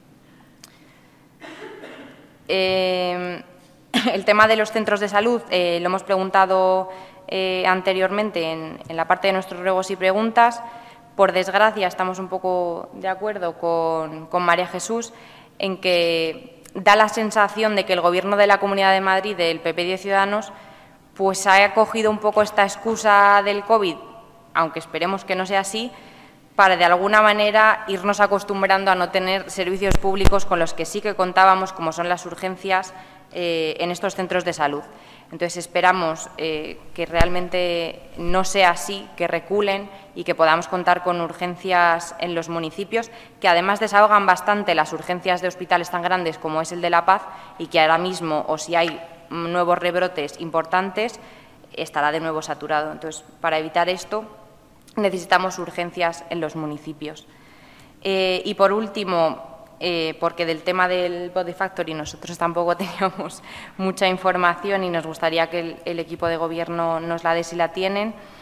Eh, el tema de los centros de salud eh, lo hemos preguntado eh, anteriormente en, en la parte de nuestros ruegos y preguntas. Por desgracia, estamos un poco de acuerdo con, con María Jesús en que da la sensación de que el Gobierno de la Comunidad de Madrid, del P P de Ciudadanos, pues ha cogido un poco esta excusa del COVID, aunque esperemos que no sea así, para de alguna manera irnos acostumbrando a no tener servicios públicos con los que sí que contábamos, como son las urgencias eh, en estos centros de salud. Entonces, esperamos eh, que realmente no sea así, que reculen y que podamos contar con urgencias en los municipios, que además desahogan bastante las urgencias de hospitales tan grandes como es el de La Paz y que ahora mismo, o si hay nuevos rebrotes importantes, estará de nuevo saturado. Entonces, para evitar esto, necesitamos urgencias en los municipios. Eh, y, por último, eh, porque del tema del Body Factory nosotros tampoco teníamos mucha información y nos gustaría que el, el equipo de Gobierno nos la dé si la tienen,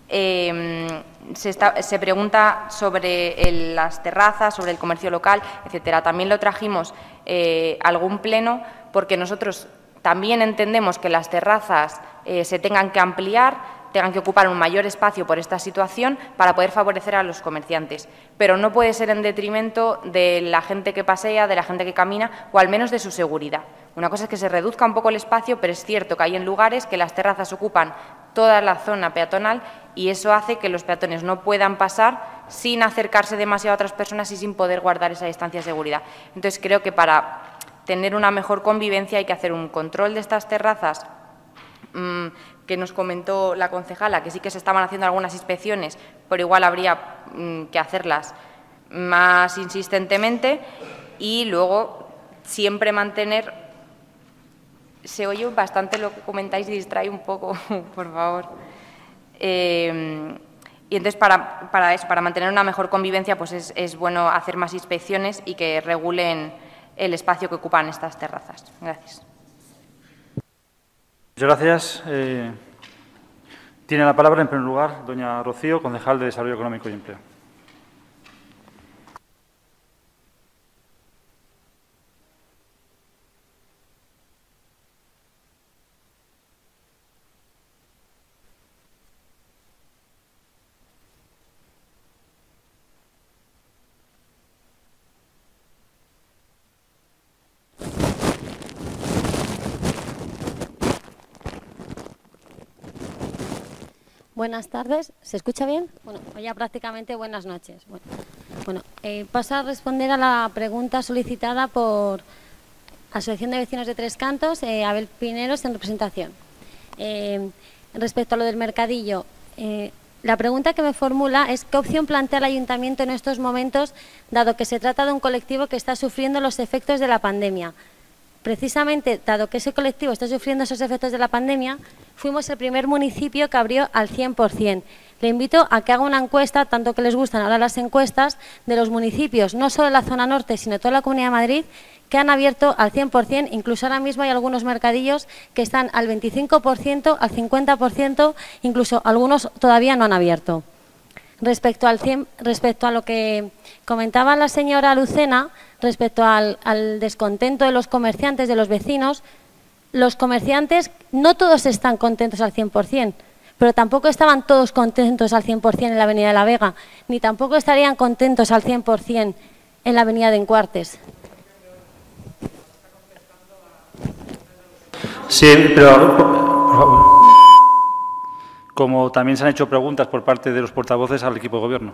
Eh, se, está, se pregunta sobre el, las terrazas, sobre el comercio local, etcétera. También lo trajimos eh, a algún pleno porque nosotros también entendemos que las terrazas eh, se tengan que ampliar, tengan que ocupar un mayor espacio por esta situación para poder favorecer a los comerciantes. Pero no puede ser en detrimento de la gente que pasea, de la gente que camina o al menos de su seguridad. Una cosa es que se reduzca un poco el espacio, pero es cierto que hay en lugares que las terrazas ocupan toda la zona peatonal y eso hace que los peatones no puedan pasar sin acercarse demasiado a otras personas y sin poder guardar esa distancia de seguridad. Entonces, creo que para tener una mejor convivencia hay que hacer un control de estas terrazas mmm, que nos comentó la concejala, que sí que se estaban haciendo algunas inspecciones, pero igual habría mmm, que hacerlas más insistentemente y luego siempre mantener... Se oye bastante lo que comentáis y distrae un poco, por favor. Eh, y entonces, para, para eso, para mantener una mejor convivencia, pues es, es bueno hacer más inspecciones y que regulen el espacio que ocupan estas terrazas. Gracias. Muchas gracias. Eh, tiene la palabra, en primer lugar, doña Rocío, concejal de Desarrollo Económico y Empleo. Buenas tardes. ¿Se escucha bien? Bueno, ya prácticamente buenas noches. Bueno, bueno eh, paso a responder a la pregunta solicitada por Asociación de Vecinos de Tres Cantos, eh, Abel Pineros, en representación. Eh, respecto a lo del mercadillo, eh, la pregunta que me formula es ¿qué opción plantea el Ayuntamiento en estos momentos, dado que se trata de un colectivo que está sufriendo los efectos de la pandemia? Precisamente, dado que ese colectivo está sufriendo esos efectos de la pandemia, fuimos el primer municipio que abrió al cien por cien. Le invito a que haga una encuesta, tanto que les gustan ahora las encuestas, de los municipios, no solo de la zona norte, sino toda la Comunidad de Madrid, que han abierto al cien por cien. Incluso ahora mismo hay algunos mercadillos que están al veinticinco por ciento, al cincuenta por ciento, incluso algunos todavía no han abierto. Respecto, al cien, respecto a lo que comentaba la señora Lucena, respecto al, al descontento de los comerciantes, de los vecinos, los comerciantes no todos están contentos al cien por cien, pero tampoco estaban todos contentos al cien por cien en la Avenida de la Vega, ni tampoco estarían contentos al cien por cien en la Avenida de Encuartes. Sí, pero por favor. Como también se han hecho preguntas por parte de los portavoces al equipo de gobierno.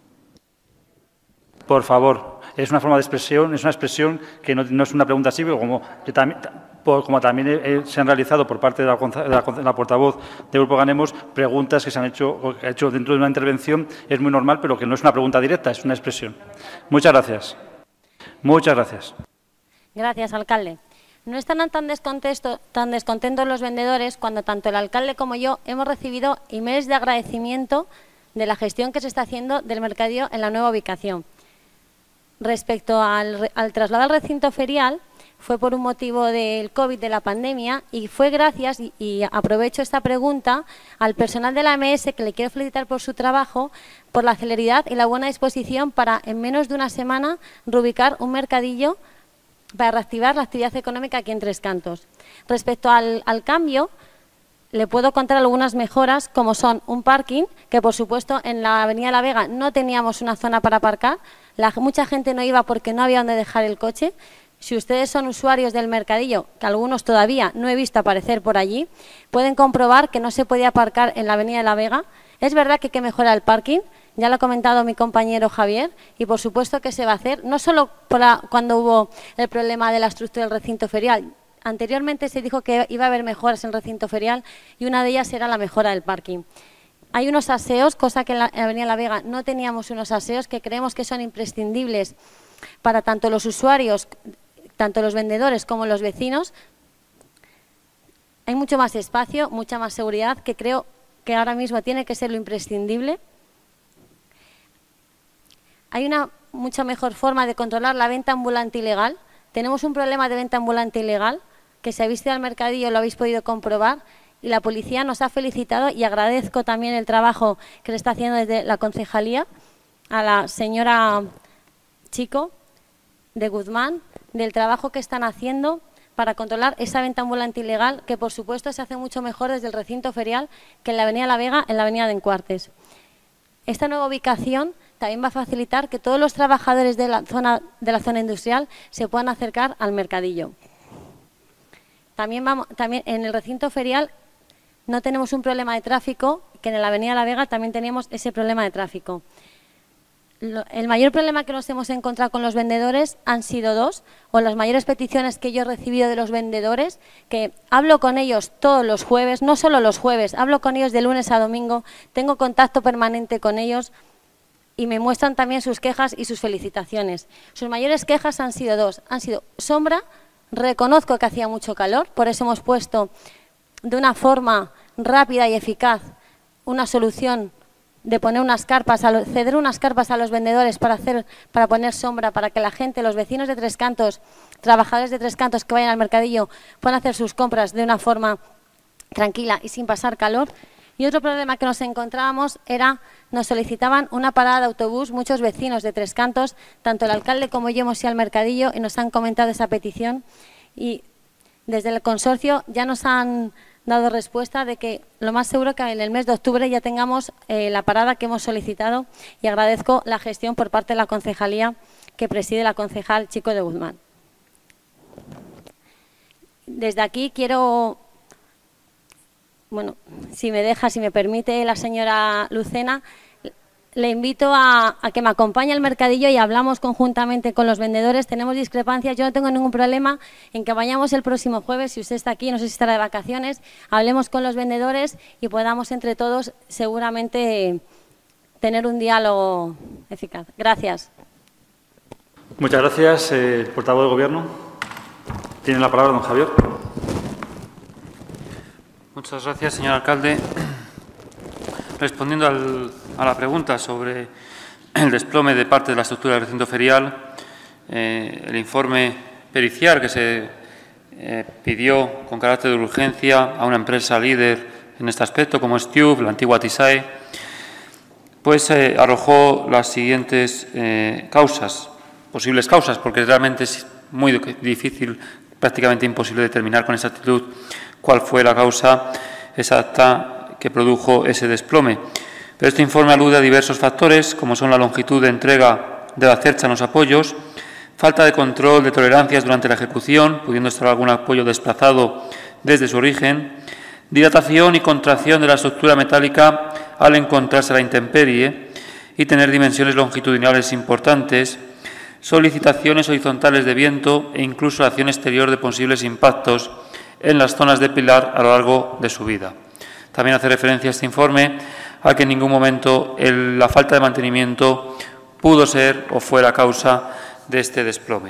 Por favor, es una forma de expresión, es una expresión que no, no es una pregunta así, pero como, que también, por, como también eh, se han realizado por parte de la, de la, de la portavoz del Grupo Ganemos preguntas que se han hecho, que ha hecho dentro de una intervención, es muy normal, pero que no es una pregunta directa, es una expresión. Muchas gracias. Muchas gracias. Gracias, alcalde. No están tan descontentos, tan descontentos los vendedores cuando tanto el alcalde como yo hemos recibido emails de agradecimiento de la gestión que se está haciendo del mercadillo en la nueva ubicación. Respecto al, al traslado al recinto ferial, fue por un motivo del COVID, de la pandemia, y fue gracias, y, y aprovecho esta pregunta, al personal de la M S, que le quiero felicitar por su trabajo, por la celeridad y la buena disposición para, en menos de una semana, reubicar un mercadillo para reactivar la actividad económica aquí en Tres Cantos. Respecto al, al cambio, le puedo contar algunas mejoras, como son un parking, que por supuesto en la Avenida La Vega no teníamos una zona para aparcar, la, mucha gente no iba porque no había donde dejar el coche. Si ustedes son usuarios del mercadillo, que algunos todavía no he visto aparecer por allí, pueden comprobar que no se podía aparcar en la Avenida La Vega. Es verdad que hay que mejorar el parking, ya lo ha comentado mi compañero Javier, y por supuesto que se va a hacer, no solo por la, cuando hubo el problema de la estructura del recinto ferial. Anteriormente se dijo que iba a haber mejoras en el recinto ferial y una de ellas era la mejora del parking. Hay unos aseos, cosa que en la Avenida La Vega no teníamos unos aseos que creemos que son imprescindibles para tanto los usuarios, tanto los vendedores como los vecinos. Hay mucho más espacio, mucha más seguridad, que creo que ahora mismo tiene que ser lo imprescindible. Hay una mucha mejor forma de controlar la venta ambulante ilegal. Tenemos un problema de venta ambulante ilegal que si habéis ido al mercadillo lo habéis podido comprobar y la policía nos ha felicitado y agradezco también el trabajo que se está haciendo desde la concejalía a la señora Chico de Guzmán, del trabajo que están haciendo para controlar esa venta ambulante ilegal, que por supuesto se hace mucho mejor desde el recinto ferial que en la avenida La Vega, en la avenida de Encuartes. Esta nueva ubicación también va a facilitar que todos los trabajadores de la zona, de la zona industrial se puedan acercar al mercadillo. También, vamos, también en el recinto ferial no tenemos un problema de tráfico, que en la avenida La Vega también teníamos ese problema de tráfico. El mayor problema que nos hemos encontrado con los vendedores han sido dos, o las mayores peticiones que yo he recibido de los vendedores, que hablo con ellos todos los jueves, no solo los jueves, hablo con ellos de lunes a domingo, tengo contacto permanente con ellos y me muestran también sus quejas y sus felicitaciones. Sus mayores quejas han sido dos, han sido sombra, reconozco que hacía mucho calor, por eso hemos puesto de una forma rápida y eficaz una solución de poner unas carpas, a lo, ceder unas carpas a los vendedores para hacer, para poner sombra, para que la gente, los vecinos de Tres Cantos, trabajadores de Tres Cantos que vayan al mercadillo, puedan hacer sus compras de una forma tranquila y sin pasar calor. Y otro problema que nos encontrábamos era, nos solicitaban una parada de autobús, muchos vecinos de Tres Cantos, tanto el alcalde como yo hemos ido al mercadillo y nos han comentado esa petición. Y desde el consorcio ya nos han dado respuesta de que lo más seguro que en el mes de octubre ya tengamos eh, la parada que hemos solicitado, y agradezco la gestión por parte de la concejalía que preside la concejal Chico de Guzmán. Desde aquí quiero, bueno, si me deja, si me permite la señora Lucena, le invito a, a que me acompañe al mercadillo y hablamos conjuntamente con los vendedores. Tenemos discrepancias, yo no tengo ningún problema en que vayamos el próximo jueves, si usted está aquí, no sé si estará de vacaciones, hablemos con los vendedores y podamos entre todos seguramente tener un diálogo eficaz. Gracias. Muchas gracias. Eh, el portavoz del Gobierno. Tiene la palabra don Javier. Muchas gracias, señor alcalde. Respondiendo al, a la pregunta sobre el desplome de parte de la estructura del recinto ferial, eh, el informe pericial que se eh, pidió con carácter de urgencia a una empresa líder en este aspecto, como es Tube, la antigua Tisae, pues eh, arrojó las siguientes eh, causas, posibles causas, porque realmente es muy difícil, prácticamente imposible determinar con exactitud cuál fue la causa exacta que produjo ese desplome. Pero este informe alude a diversos factores, como son la longitud de entrega de la cercha en los apoyos, falta de control de tolerancias durante la ejecución, pudiendo estar algún apoyo desplazado desde su origen, dilatación y contracción de la estructura metálica al encontrarse a la intemperie y tener dimensiones longitudinales importantes, solicitaciones horizontales de viento e incluso acción exterior de posibles impactos en las zonas de pilar a lo largo de su vida. También hace referencia a este informe a que en ningún momento el, la falta de mantenimiento pudo ser o fue la causa de este desplome.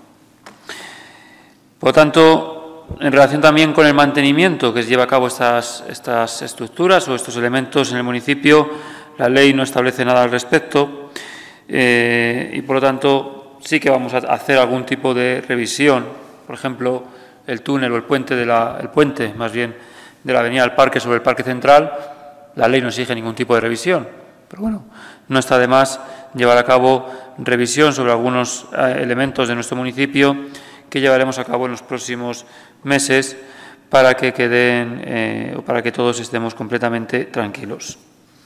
Por lo tanto, en relación también con el mantenimiento que se lleva a cabo estas, estas estructuras o estos elementos en el municipio, la ley no establece nada al respecto eh, y, por lo tanto, sí que vamos a hacer algún tipo de revisión. Por ejemplo, el túnel o el puente, de la, el puente más bien, de la avenida del Parque sobre el Parque Central, la ley no exige ningún tipo de revisión. Pero bueno, no está de más llevar a cabo revisión sobre algunos eh, elementos de nuestro municipio que llevaremos a cabo en los próximos meses para que queden eh, o para que todos estemos completamente tranquilos.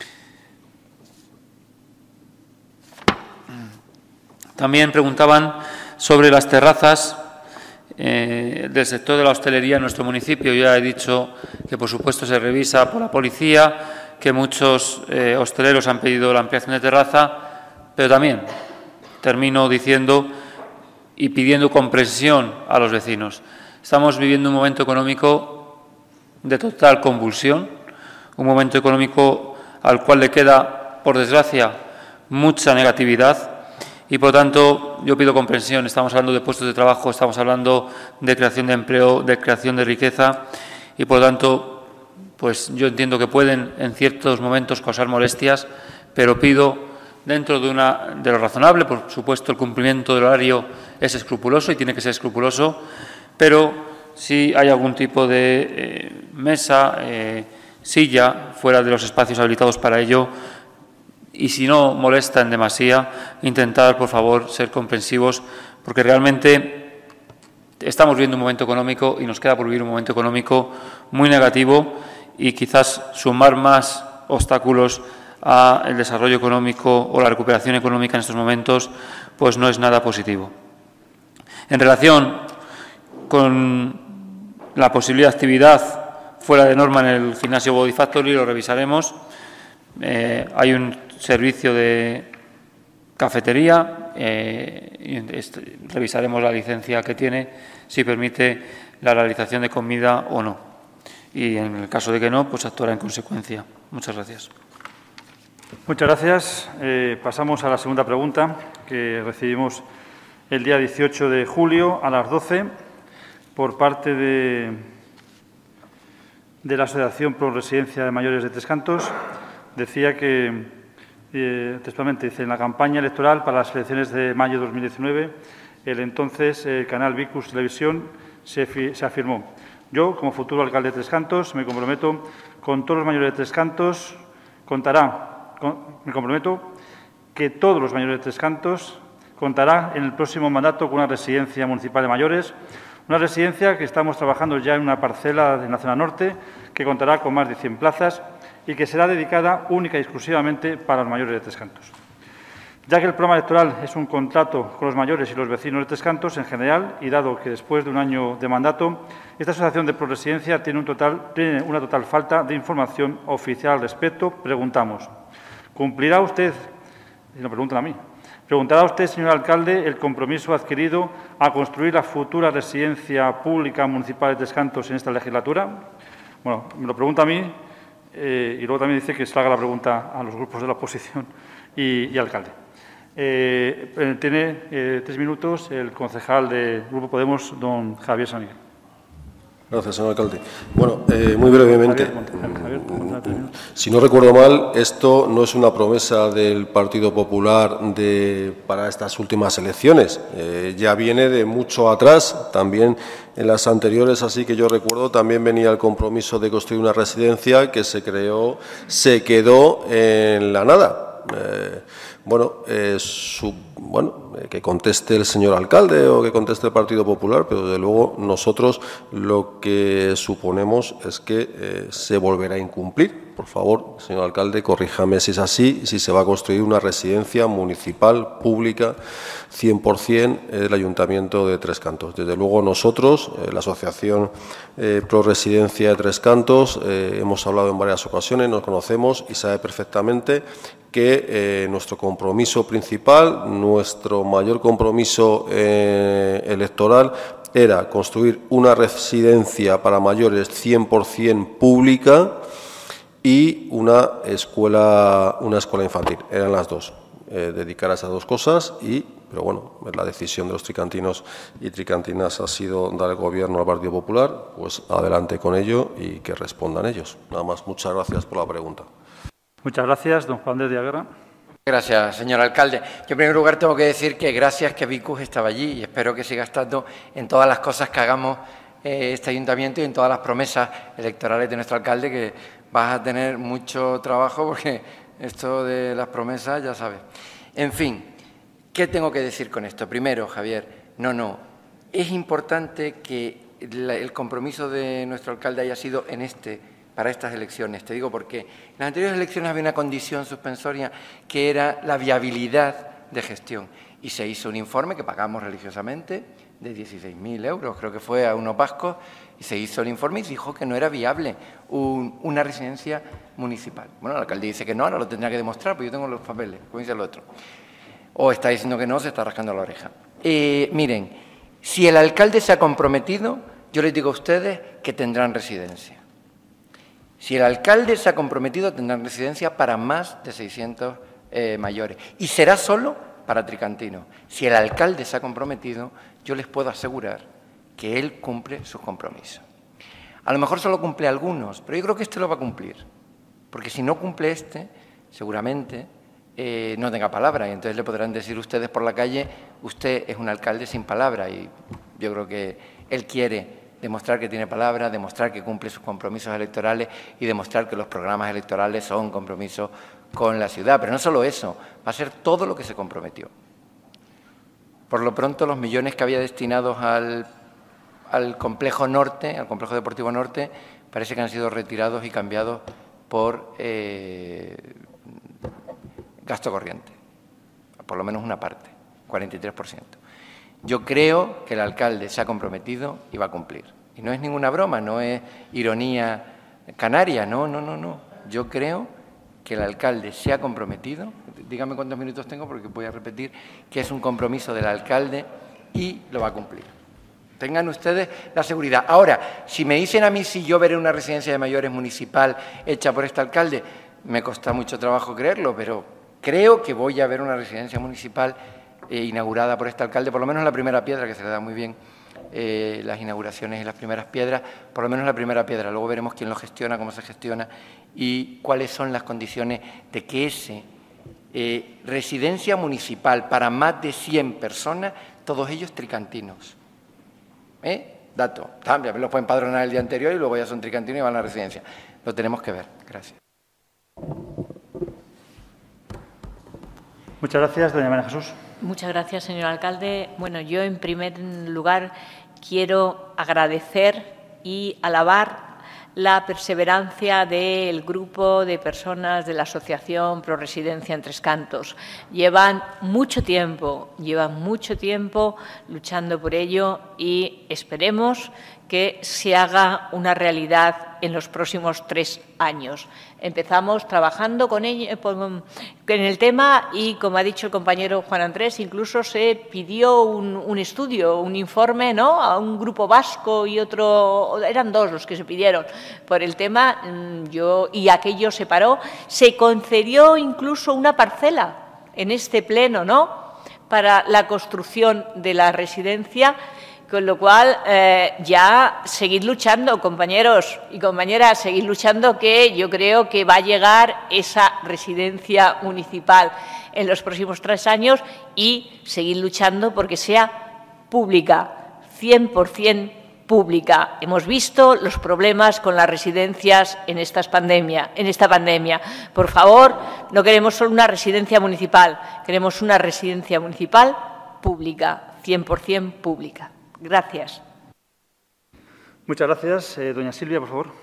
También preguntaban sobre las terrazas Eh, del sector de la hostelería en nuestro municipio. Yo ya he dicho que, por supuesto, se revisa por la policía, que muchos eh, hosteleros han pedido la ampliación de terraza, pero también termino diciendo y pidiendo comprensión a los vecinos. Estamos viviendo un momento económico de total convulsión, un momento económico al cual le queda, por desgracia, mucha negatividad. Y, por lo tanto, yo pido comprensión. Estamos hablando de puestos de trabajo, estamos hablando de creación de empleo, de creación de riqueza y, por lo tanto, pues yo entiendo que pueden en ciertos momentos causar molestias, pero pido, dentro de, una, de lo razonable, por supuesto, el cumplimiento del horario es escrupuloso y tiene que ser escrupuloso, pero si hay algún tipo de eh, mesa, eh, silla, fuera de los espacios habilitados para ello, y si no molesta en demasía, intentar, por favor, ser comprensivos, porque realmente estamos viviendo un momento económico y nos queda por vivir un momento económico muy negativo, y quizás sumar más obstáculos al desarrollo económico o la recuperación económica en estos momentos, pues no es nada positivo. En relación con la posible actividad fuera de norma en el gimnasio Body Factory, lo revisaremos. Eh, hay un servicio de cafetería, eh, y este, revisaremos la licencia que tiene, si permite la realización de comida o no. Y en el caso de que no, pues actuará en consecuencia. Muchas gracias. Muchas gracias. Eh, pasamos a la segunda pregunta que recibimos el día dieciocho de julio a las doce por parte de, de la Asociación Pro Residencia de Mayores de Tres Cantos. Decía que, eh, textualmente, dice, en la campaña electoral para las elecciones de mayo de dos mil diecinueve, el entonces eh, canal Vicus Televisión se, se afirmó: yo, como futuro alcalde de Tres Cantos, me comprometo con todos los mayores de Tres Cantos, contará me comprometo que todos los mayores de Tres Cantos contará en el próximo mandato con una residencia municipal de mayores, una residencia que estamos trabajando ya en una parcela de la zona norte, que contará con más de cien plazas y que será dedicada única y exclusivamente para los mayores de Tres Cantos. Ya que el programa electoral es un contrato con los mayores y los vecinos de Tres Cantos en general, y dado que después de un año de mandato, esta asociación de proresidencia tiene, un total, tiene una total falta de información oficial al respecto, preguntamos: ¿cumplirá usted, y lo preguntan a mí, preguntará usted, señor alcalde, el compromiso adquirido a construir la futura residencia pública municipal de Tres Cantos en esta legislatura? Bueno, me lo pregunta a mí eh, y luego también dice que se le haga la pregunta a los grupos de la oposición y, y alcalde. Eh, tiene eh, tres minutos el concejal del Grupo Podemos, don Javier San Miguel. Gracias, señor alcalde. Bueno, eh, muy brevemente, Javier, Javier, si no recuerdo mal, esto no es una promesa del Partido Popular de, para estas últimas elecciones. Eh, ya viene de mucho atrás, también en las anteriores, así que yo recuerdo, también venía el compromiso de construir una residencia que se creó, se quedó en la nada. Eh, bueno, eh, su, bueno eh, que conteste el señor alcalde o que conteste el Partido Popular, pero desde luego nosotros lo que suponemos es que eh, se volverá a incumplir. Por favor, señor alcalde, corríjame si es así, si se va a construir una residencia municipal, pública, cien por cien el Ayuntamiento de Tres Cantos. Desde luego nosotros, eh, la Asociación eh, Pro Residencia de Tres Cantos, eh, hemos hablado en varias ocasiones, nos conocemos y sabe perfectamente que eh, nuestro compromiso principal, nuestro mayor compromiso eh, electoral era construir una residencia para mayores cien por cien pública y una escuela, una escuela infantil. Eran las dos, eh, dedicar a esas dos cosas, y, pero bueno, la decisión de los tricantinos y tricantinas ha sido dar el gobierno al Partido Popular, pues adelante con ello y que respondan ellos. Nada más, muchas gracias por la pregunta. Muchas gracias, don Juan de Diaguerra. Gracias, señor alcalde. Yo, en primer lugar, tengo que decir que gracias que Vicus estaba allí, y espero que siga estando en todas las cosas que hagamos eh, este ayuntamiento y en todas las promesas electorales de nuestro alcalde, que vas a tener mucho trabajo porque esto de las promesas, ya sabes. En fin, ¿qué tengo que decir con esto? Primero, Javier, no, no, es importante que la, el compromiso de nuestro alcalde haya sido en este para estas elecciones. Te digo porque en las anteriores elecciones había una condición suspensoria que era la viabilidad de gestión, y se hizo un informe que pagamos religiosamente de dieciséis mil euros, creo que fue a unos vascos, y se hizo el informe y dijo que no era viable un, una residencia municipal. Bueno, el alcalde dice que no, ahora lo tendrá que demostrar, porque yo tengo los papeles, como dice el otro. O está diciendo que no, se está rascando la oreja. Eh, miren, si el alcalde se ha comprometido, yo les digo a ustedes que tendrán residencia. Si el alcalde se ha comprometido, tendrán residencia para más de seiscientos eh, mayores. Y será solo para tricantinos. Si el alcalde se ha comprometido, yo les puedo asegurar que él cumple sus compromisos. A lo mejor solo cumple algunos, pero yo creo que este lo va a cumplir. Porque si no cumple este, seguramente eh, no tenga palabra. Y entonces le podrán decir ustedes por la calle, usted es un alcalde sin palabra. Y yo creo que él quiere demostrar que tiene palabra, demostrar que cumple sus compromisos electorales y demostrar que los programas electorales son compromisos con la ciudad. Pero no solo eso, va a ser todo lo que se comprometió. Por lo pronto, los millones que había destinados al, al complejo norte, al complejo deportivo norte, parece que han sido retirados y cambiados por eh, gasto corriente, por lo menos una parte, cuarenta y tres por ciento. Yo creo que el alcalde se ha comprometido y va a cumplir. Y no es ninguna broma, no es ironía canaria, no, no, no, no. Yo creo que el alcalde se ha comprometido, dígame cuántos minutos tengo porque voy a repetir, que es un compromiso del alcalde y lo va a cumplir. Tengan ustedes la seguridad. Ahora, si me dicen a mí si yo veré una residencia de mayores municipal hecha por este alcalde, me cuesta mucho trabajo creerlo, pero creo que voy a ver una residencia municipal eh, inaugurada por este alcalde, por lo menos la primera piedra, que se le da muy bien eh, las inauguraciones y las primeras piedras, por lo menos la primera piedra. Luego veremos quién lo gestiona, cómo se gestiona y cuáles son las condiciones de que ese eh, residencia municipal para más de cien personas, todos ellos tricantinos. ¿Eh? Dato. También los pueden empadronar el día anterior y luego ya son tricantinos y van a la residencia. Lo tenemos que ver. Gracias. Muchas gracias, doña María Jesús. Muchas gracias, señor alcalde. Bueno, yo en primer lugar quiero agradecer y alabar la perseverancia del grupo de personas de la Asociación Pro Residencia en Tres Cantos. Llevan mucho tiempo, llevan mucho tiempo luchando por ello y esperemos que se haga una realidad en los próximos tres años. Empezamos trabajando con ello, en el tema y, como ha dicho el compañero Juan Andrés, incluso se pidió un, un estudio, un informe, ¿no?, a un grupo vasco y otro, eran dos los que se pidieron por el tema, yo y aquello se paró. Se concedió incluso una parcela en este pleno, ¿no?, para la construcción de la residencia. Con lo cual, eh, ya seguid luchando, compañeros y compañeras, seguid luchando, que yo creo que va a llegar esa residencia municipal en los próximos tres años y seguid luchando porque sea pública, cien por cien pública. Hemos visto los problemas con las residencias en, estas pandemia, en esta pandemia. Por favor, no queremos solo una residencia municipal, queremos una residencia municipal pública, cien por cien pública. Gracias. Muchas gracias. Eh, doña Silvia, por favor.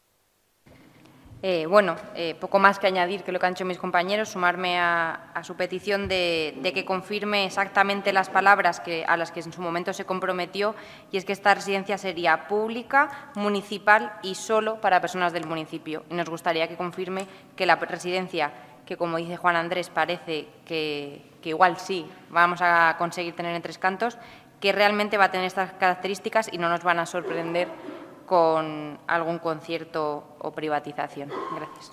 Eh, bueno, eh, poco más que añadir que lo que han hecho mis compañeros, sumarme a, a su petición de, de que confirme exactamente las palabras que, a las que en su momento se comprometió, y es que esta residencia sería pública, municipal y solo para personas del municipio. Y nos gustaría que confirme que la residencia, que como dice Juan Andrés, parece que, que igual sí vamos a conseguir tener en Tres Cantos, que realmente va a tener estas características y no nos van a sorprender con algún concierto o privatización. Gracias.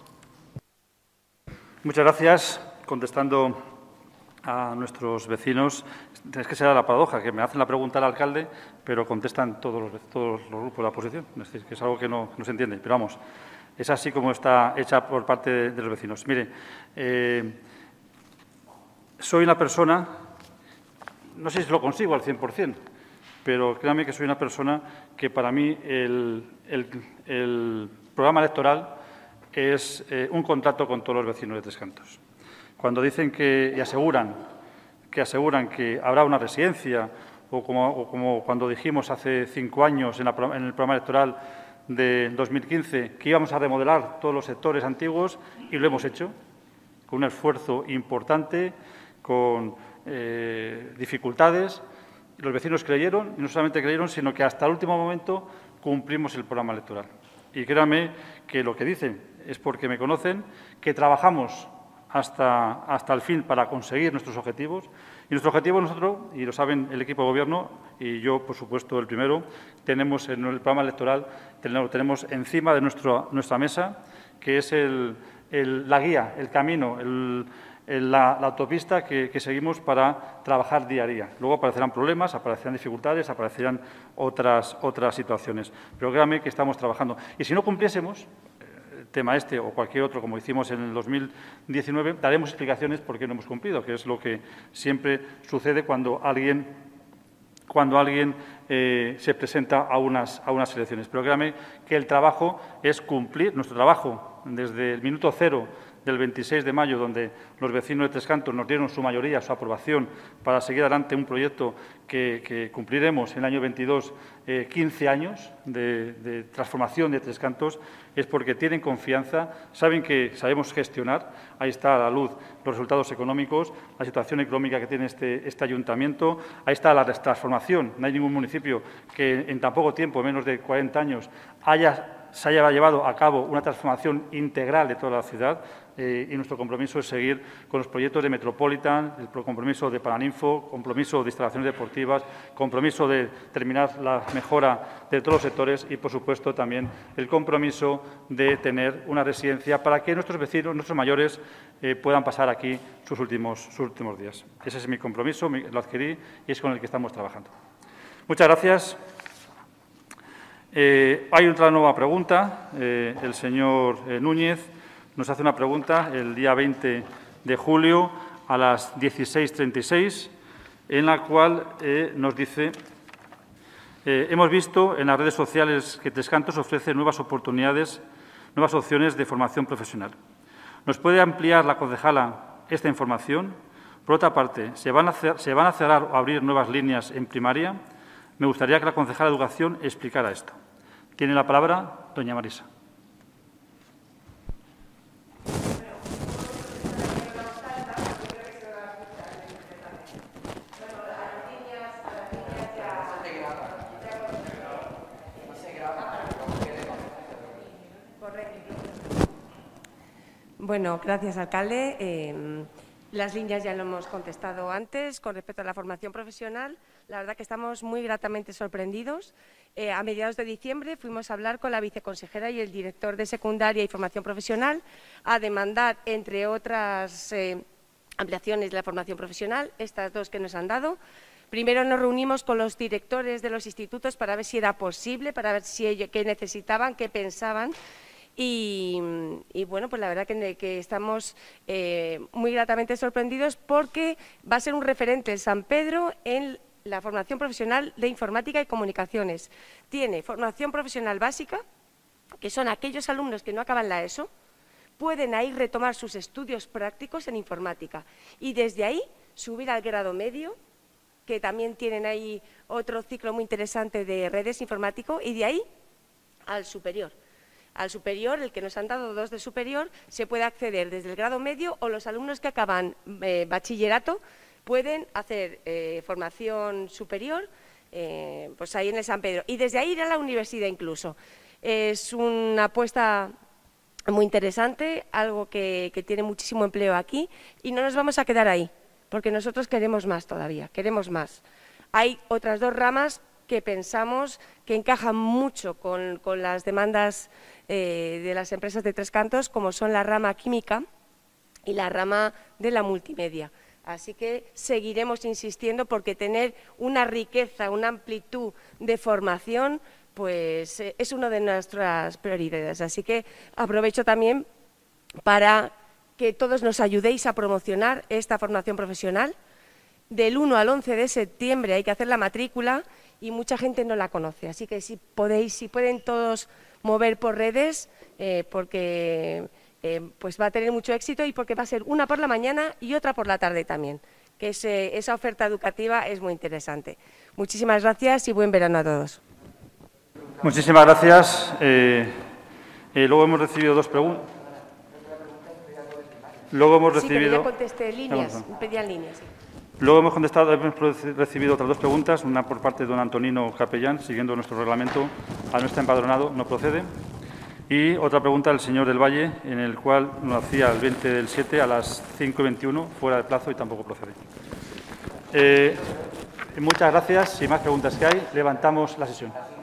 Muchas gracias. Contestando a nuestros vecinos, es que será la paradoja, que me hacen la pregunta al alcalde, pero contestan todos los, todos los grupos de la oposición. Es decir, que es algo que no, no se entiende. Pero vamos, es así como está hecha por parte de, de los vecinos. Mire, eh, soy una persona... No sé si lo consigo al cien por cien, pero créanme que soy una persona que para mí el, el, el programa electoral es eh, un contrato con todos los vecinos de Tres Cantos. Cuando dicen que y aseguran que aseguran que habrá una residencia, o como, o como cuando dijimos hace cinco años en, la, en el programa electoral de dos mil quince que íbamos a remodelar todos los sectores antiguos, y lo hemos hecho con un esfuerzo importante, con Eh, dificultades. Los vecinos creyeron, y no solamente creyeron, sino que hasta el último momento cumplimos el programa electoral. Y créanme que lo que dicen es porque me conocen, que trabajamos hasta, hasta el fin para conseguir nuestros objetivos. Y nuestro objetivo nosotros, y lo saben el equipo de gobierno, y yo, por supuesto, el primero, tenemos en el programa electoral, tenemos, tenemos encima de nuestro, nuestra mesa, que es el, el, la guía, el camino, el La, la autopista que, que seguimos para trabajar día a día. Luego aparecerán problemas, aparecerán dificultades, aparecerán otras, otras situaciones. Pero créanme que estamos trabajando. Y si no cumpliésemos, el tema este o cualquier otro, como hicimos en el dos mil diecinueve, daremos explicaciones por qué no hemos cumplido, que es lo que siempre sucede cuando alguien cuando alguien eh, se presenta a unas, a unas elecciones. Pero créame que el trabajo es cumplir, nuestro trabajo desde el minuto cero del veintiséis de mayo, donde los vecinos de Tres Cantos nos dieron su mayoría, su aprobación, para seguir adelante un proyecto que, que cumpliremos en el año veintidós, eh, quince años de, de transformación de Tres Cantos, es porque tienen confianza, saben que sabemos gestionar. Ahí está a la luz los resultados económicos, la situación económica que tiene este, este ayuntamiento, ahí está la transformación. No hay ningún municipio que en tan poco tiempo, menos de cuarenta años, haya se haya llevado a cabo una transformación integral de toda la ciudad eh, y nuestro compromiso es seguir con los proyectos de Metropolitan, el compromiso de Paraninfo, compromiso de instalaciones deportivas, compromiso de terminar la mejora de todos los sectores y, por supuesto, también el compromiso de tener una residencia para que nuestros vecinos, nuestros mayores, eh, puedan pasar aquí sus últimos, sus últimos días. Ese es mi compromiso, lo adquirí y es con el que estamos trabajando. Muchas gracias. Eh, hay otra nueva pregunta. Eh, el señor eh, Núñez nos hace una pregunta el día veinte de julio a las dieciséis treinta y seis, en la cual eh, nos dice eh, hemos visto en las redes sociales que Tres Cantos ofrece nuevas oportunidades, nuevas opciones de formación profesional. ¿Nos puede ampliar la concejala esta información? Por otra parte, ¿se van a, hacer, ¿se van a cerrar o abrir nuevas líneas en primaria? Me gustaría que la concejala de Educación explicara esto. Tiene la palabra doña Marisa. Bueno, gracias, alcalde. Eh, Las líneas ya lo hemos contestado antes. Con respecto a la formación profesional, la verdad que estamos muy gratamente sorprendidos. Eh, a mediados de diciembre fuimos a hablar con la viceconsejera y el director de secundaria y formación profesional a demandar, entre otras eh, ampliaciones de la formación profesional, estas dos que nos han dado. Primero nos reunimos con los directores de los institutos para ver si era posible, para ver si ellos, qué necesitaban, qué pensaban. Y, y, bueno, pues la verdad que, que estamos eh, muy gratamente sorprendidos porque va a ser un referente el San Pedro en la formación profesional de informática y comunicaciones. Tiene formación profesional básica, que son aquellos alumnos que no acaban la ESO, pueden ahí retomar sus estudios prácticos en informática y desde ahí subir al grado medio, que también tienen ahí otro ciclo muy interesante de redes informático, y de ahí al superior. Al superior, el que nos han dado dos de superior, se puede acceder desde el grado medio o los alumnos que acaban eh, bachillerato pueden hacer eh, formación superior eh, pues ahí en el San Pedro y desde ahí ir a la universidad incluso. Es una apuesta muy interesante, algo que, que tiene muchísimo empleo aquí y no nos vamos a quedar ahí, porque nosotros queremos más todavía, queremos más. Hay otras dos ramas que pensamos que encajan mucho con, con las demandas eh, de las empresas de Tres Cantos, como son la rama química y la rama de la multimedia. Así que seguiremos insistiendo porque tener una riqueza, una amplitud de formación, pues eh, es una de nuestras prioridades. Así que aprovecho también para que todos nos ayudéis a promocionar esta formación profesional. Del uno al once de septiembre hay que hacer la matrícula y mucha gente no la conoce. Así que si podéis, si pueden todos mover por redes, eh, porque eh, pues va a tener mucho éxito y porque va a ser una por la mañana y otra por la tarde también, que ese, esa oferta educativa es muy interesante. Muchísimas gracias y buen verano a todos. Muchísimas gracias. Eh, eh, luego hemos recibido dos preguntas. Luego hemos recibido. Sí, pero ya contesté líneas, pedían líneas. Sí. Luego hemos contestado, hemos recibido otras dos preguntas, una por parte de don Antonino Capellán, siguiendo nuestro reglamento, a no estar empadronado, no procede. Y otra pregunta del señor del Valle, en el cual nos hacía el veinte del siete a las cinco y veintiuno, fuera de plazo y tampoco procede. Eh, muchas gracias. Sin más preguntas que hay, levantamos la sesión.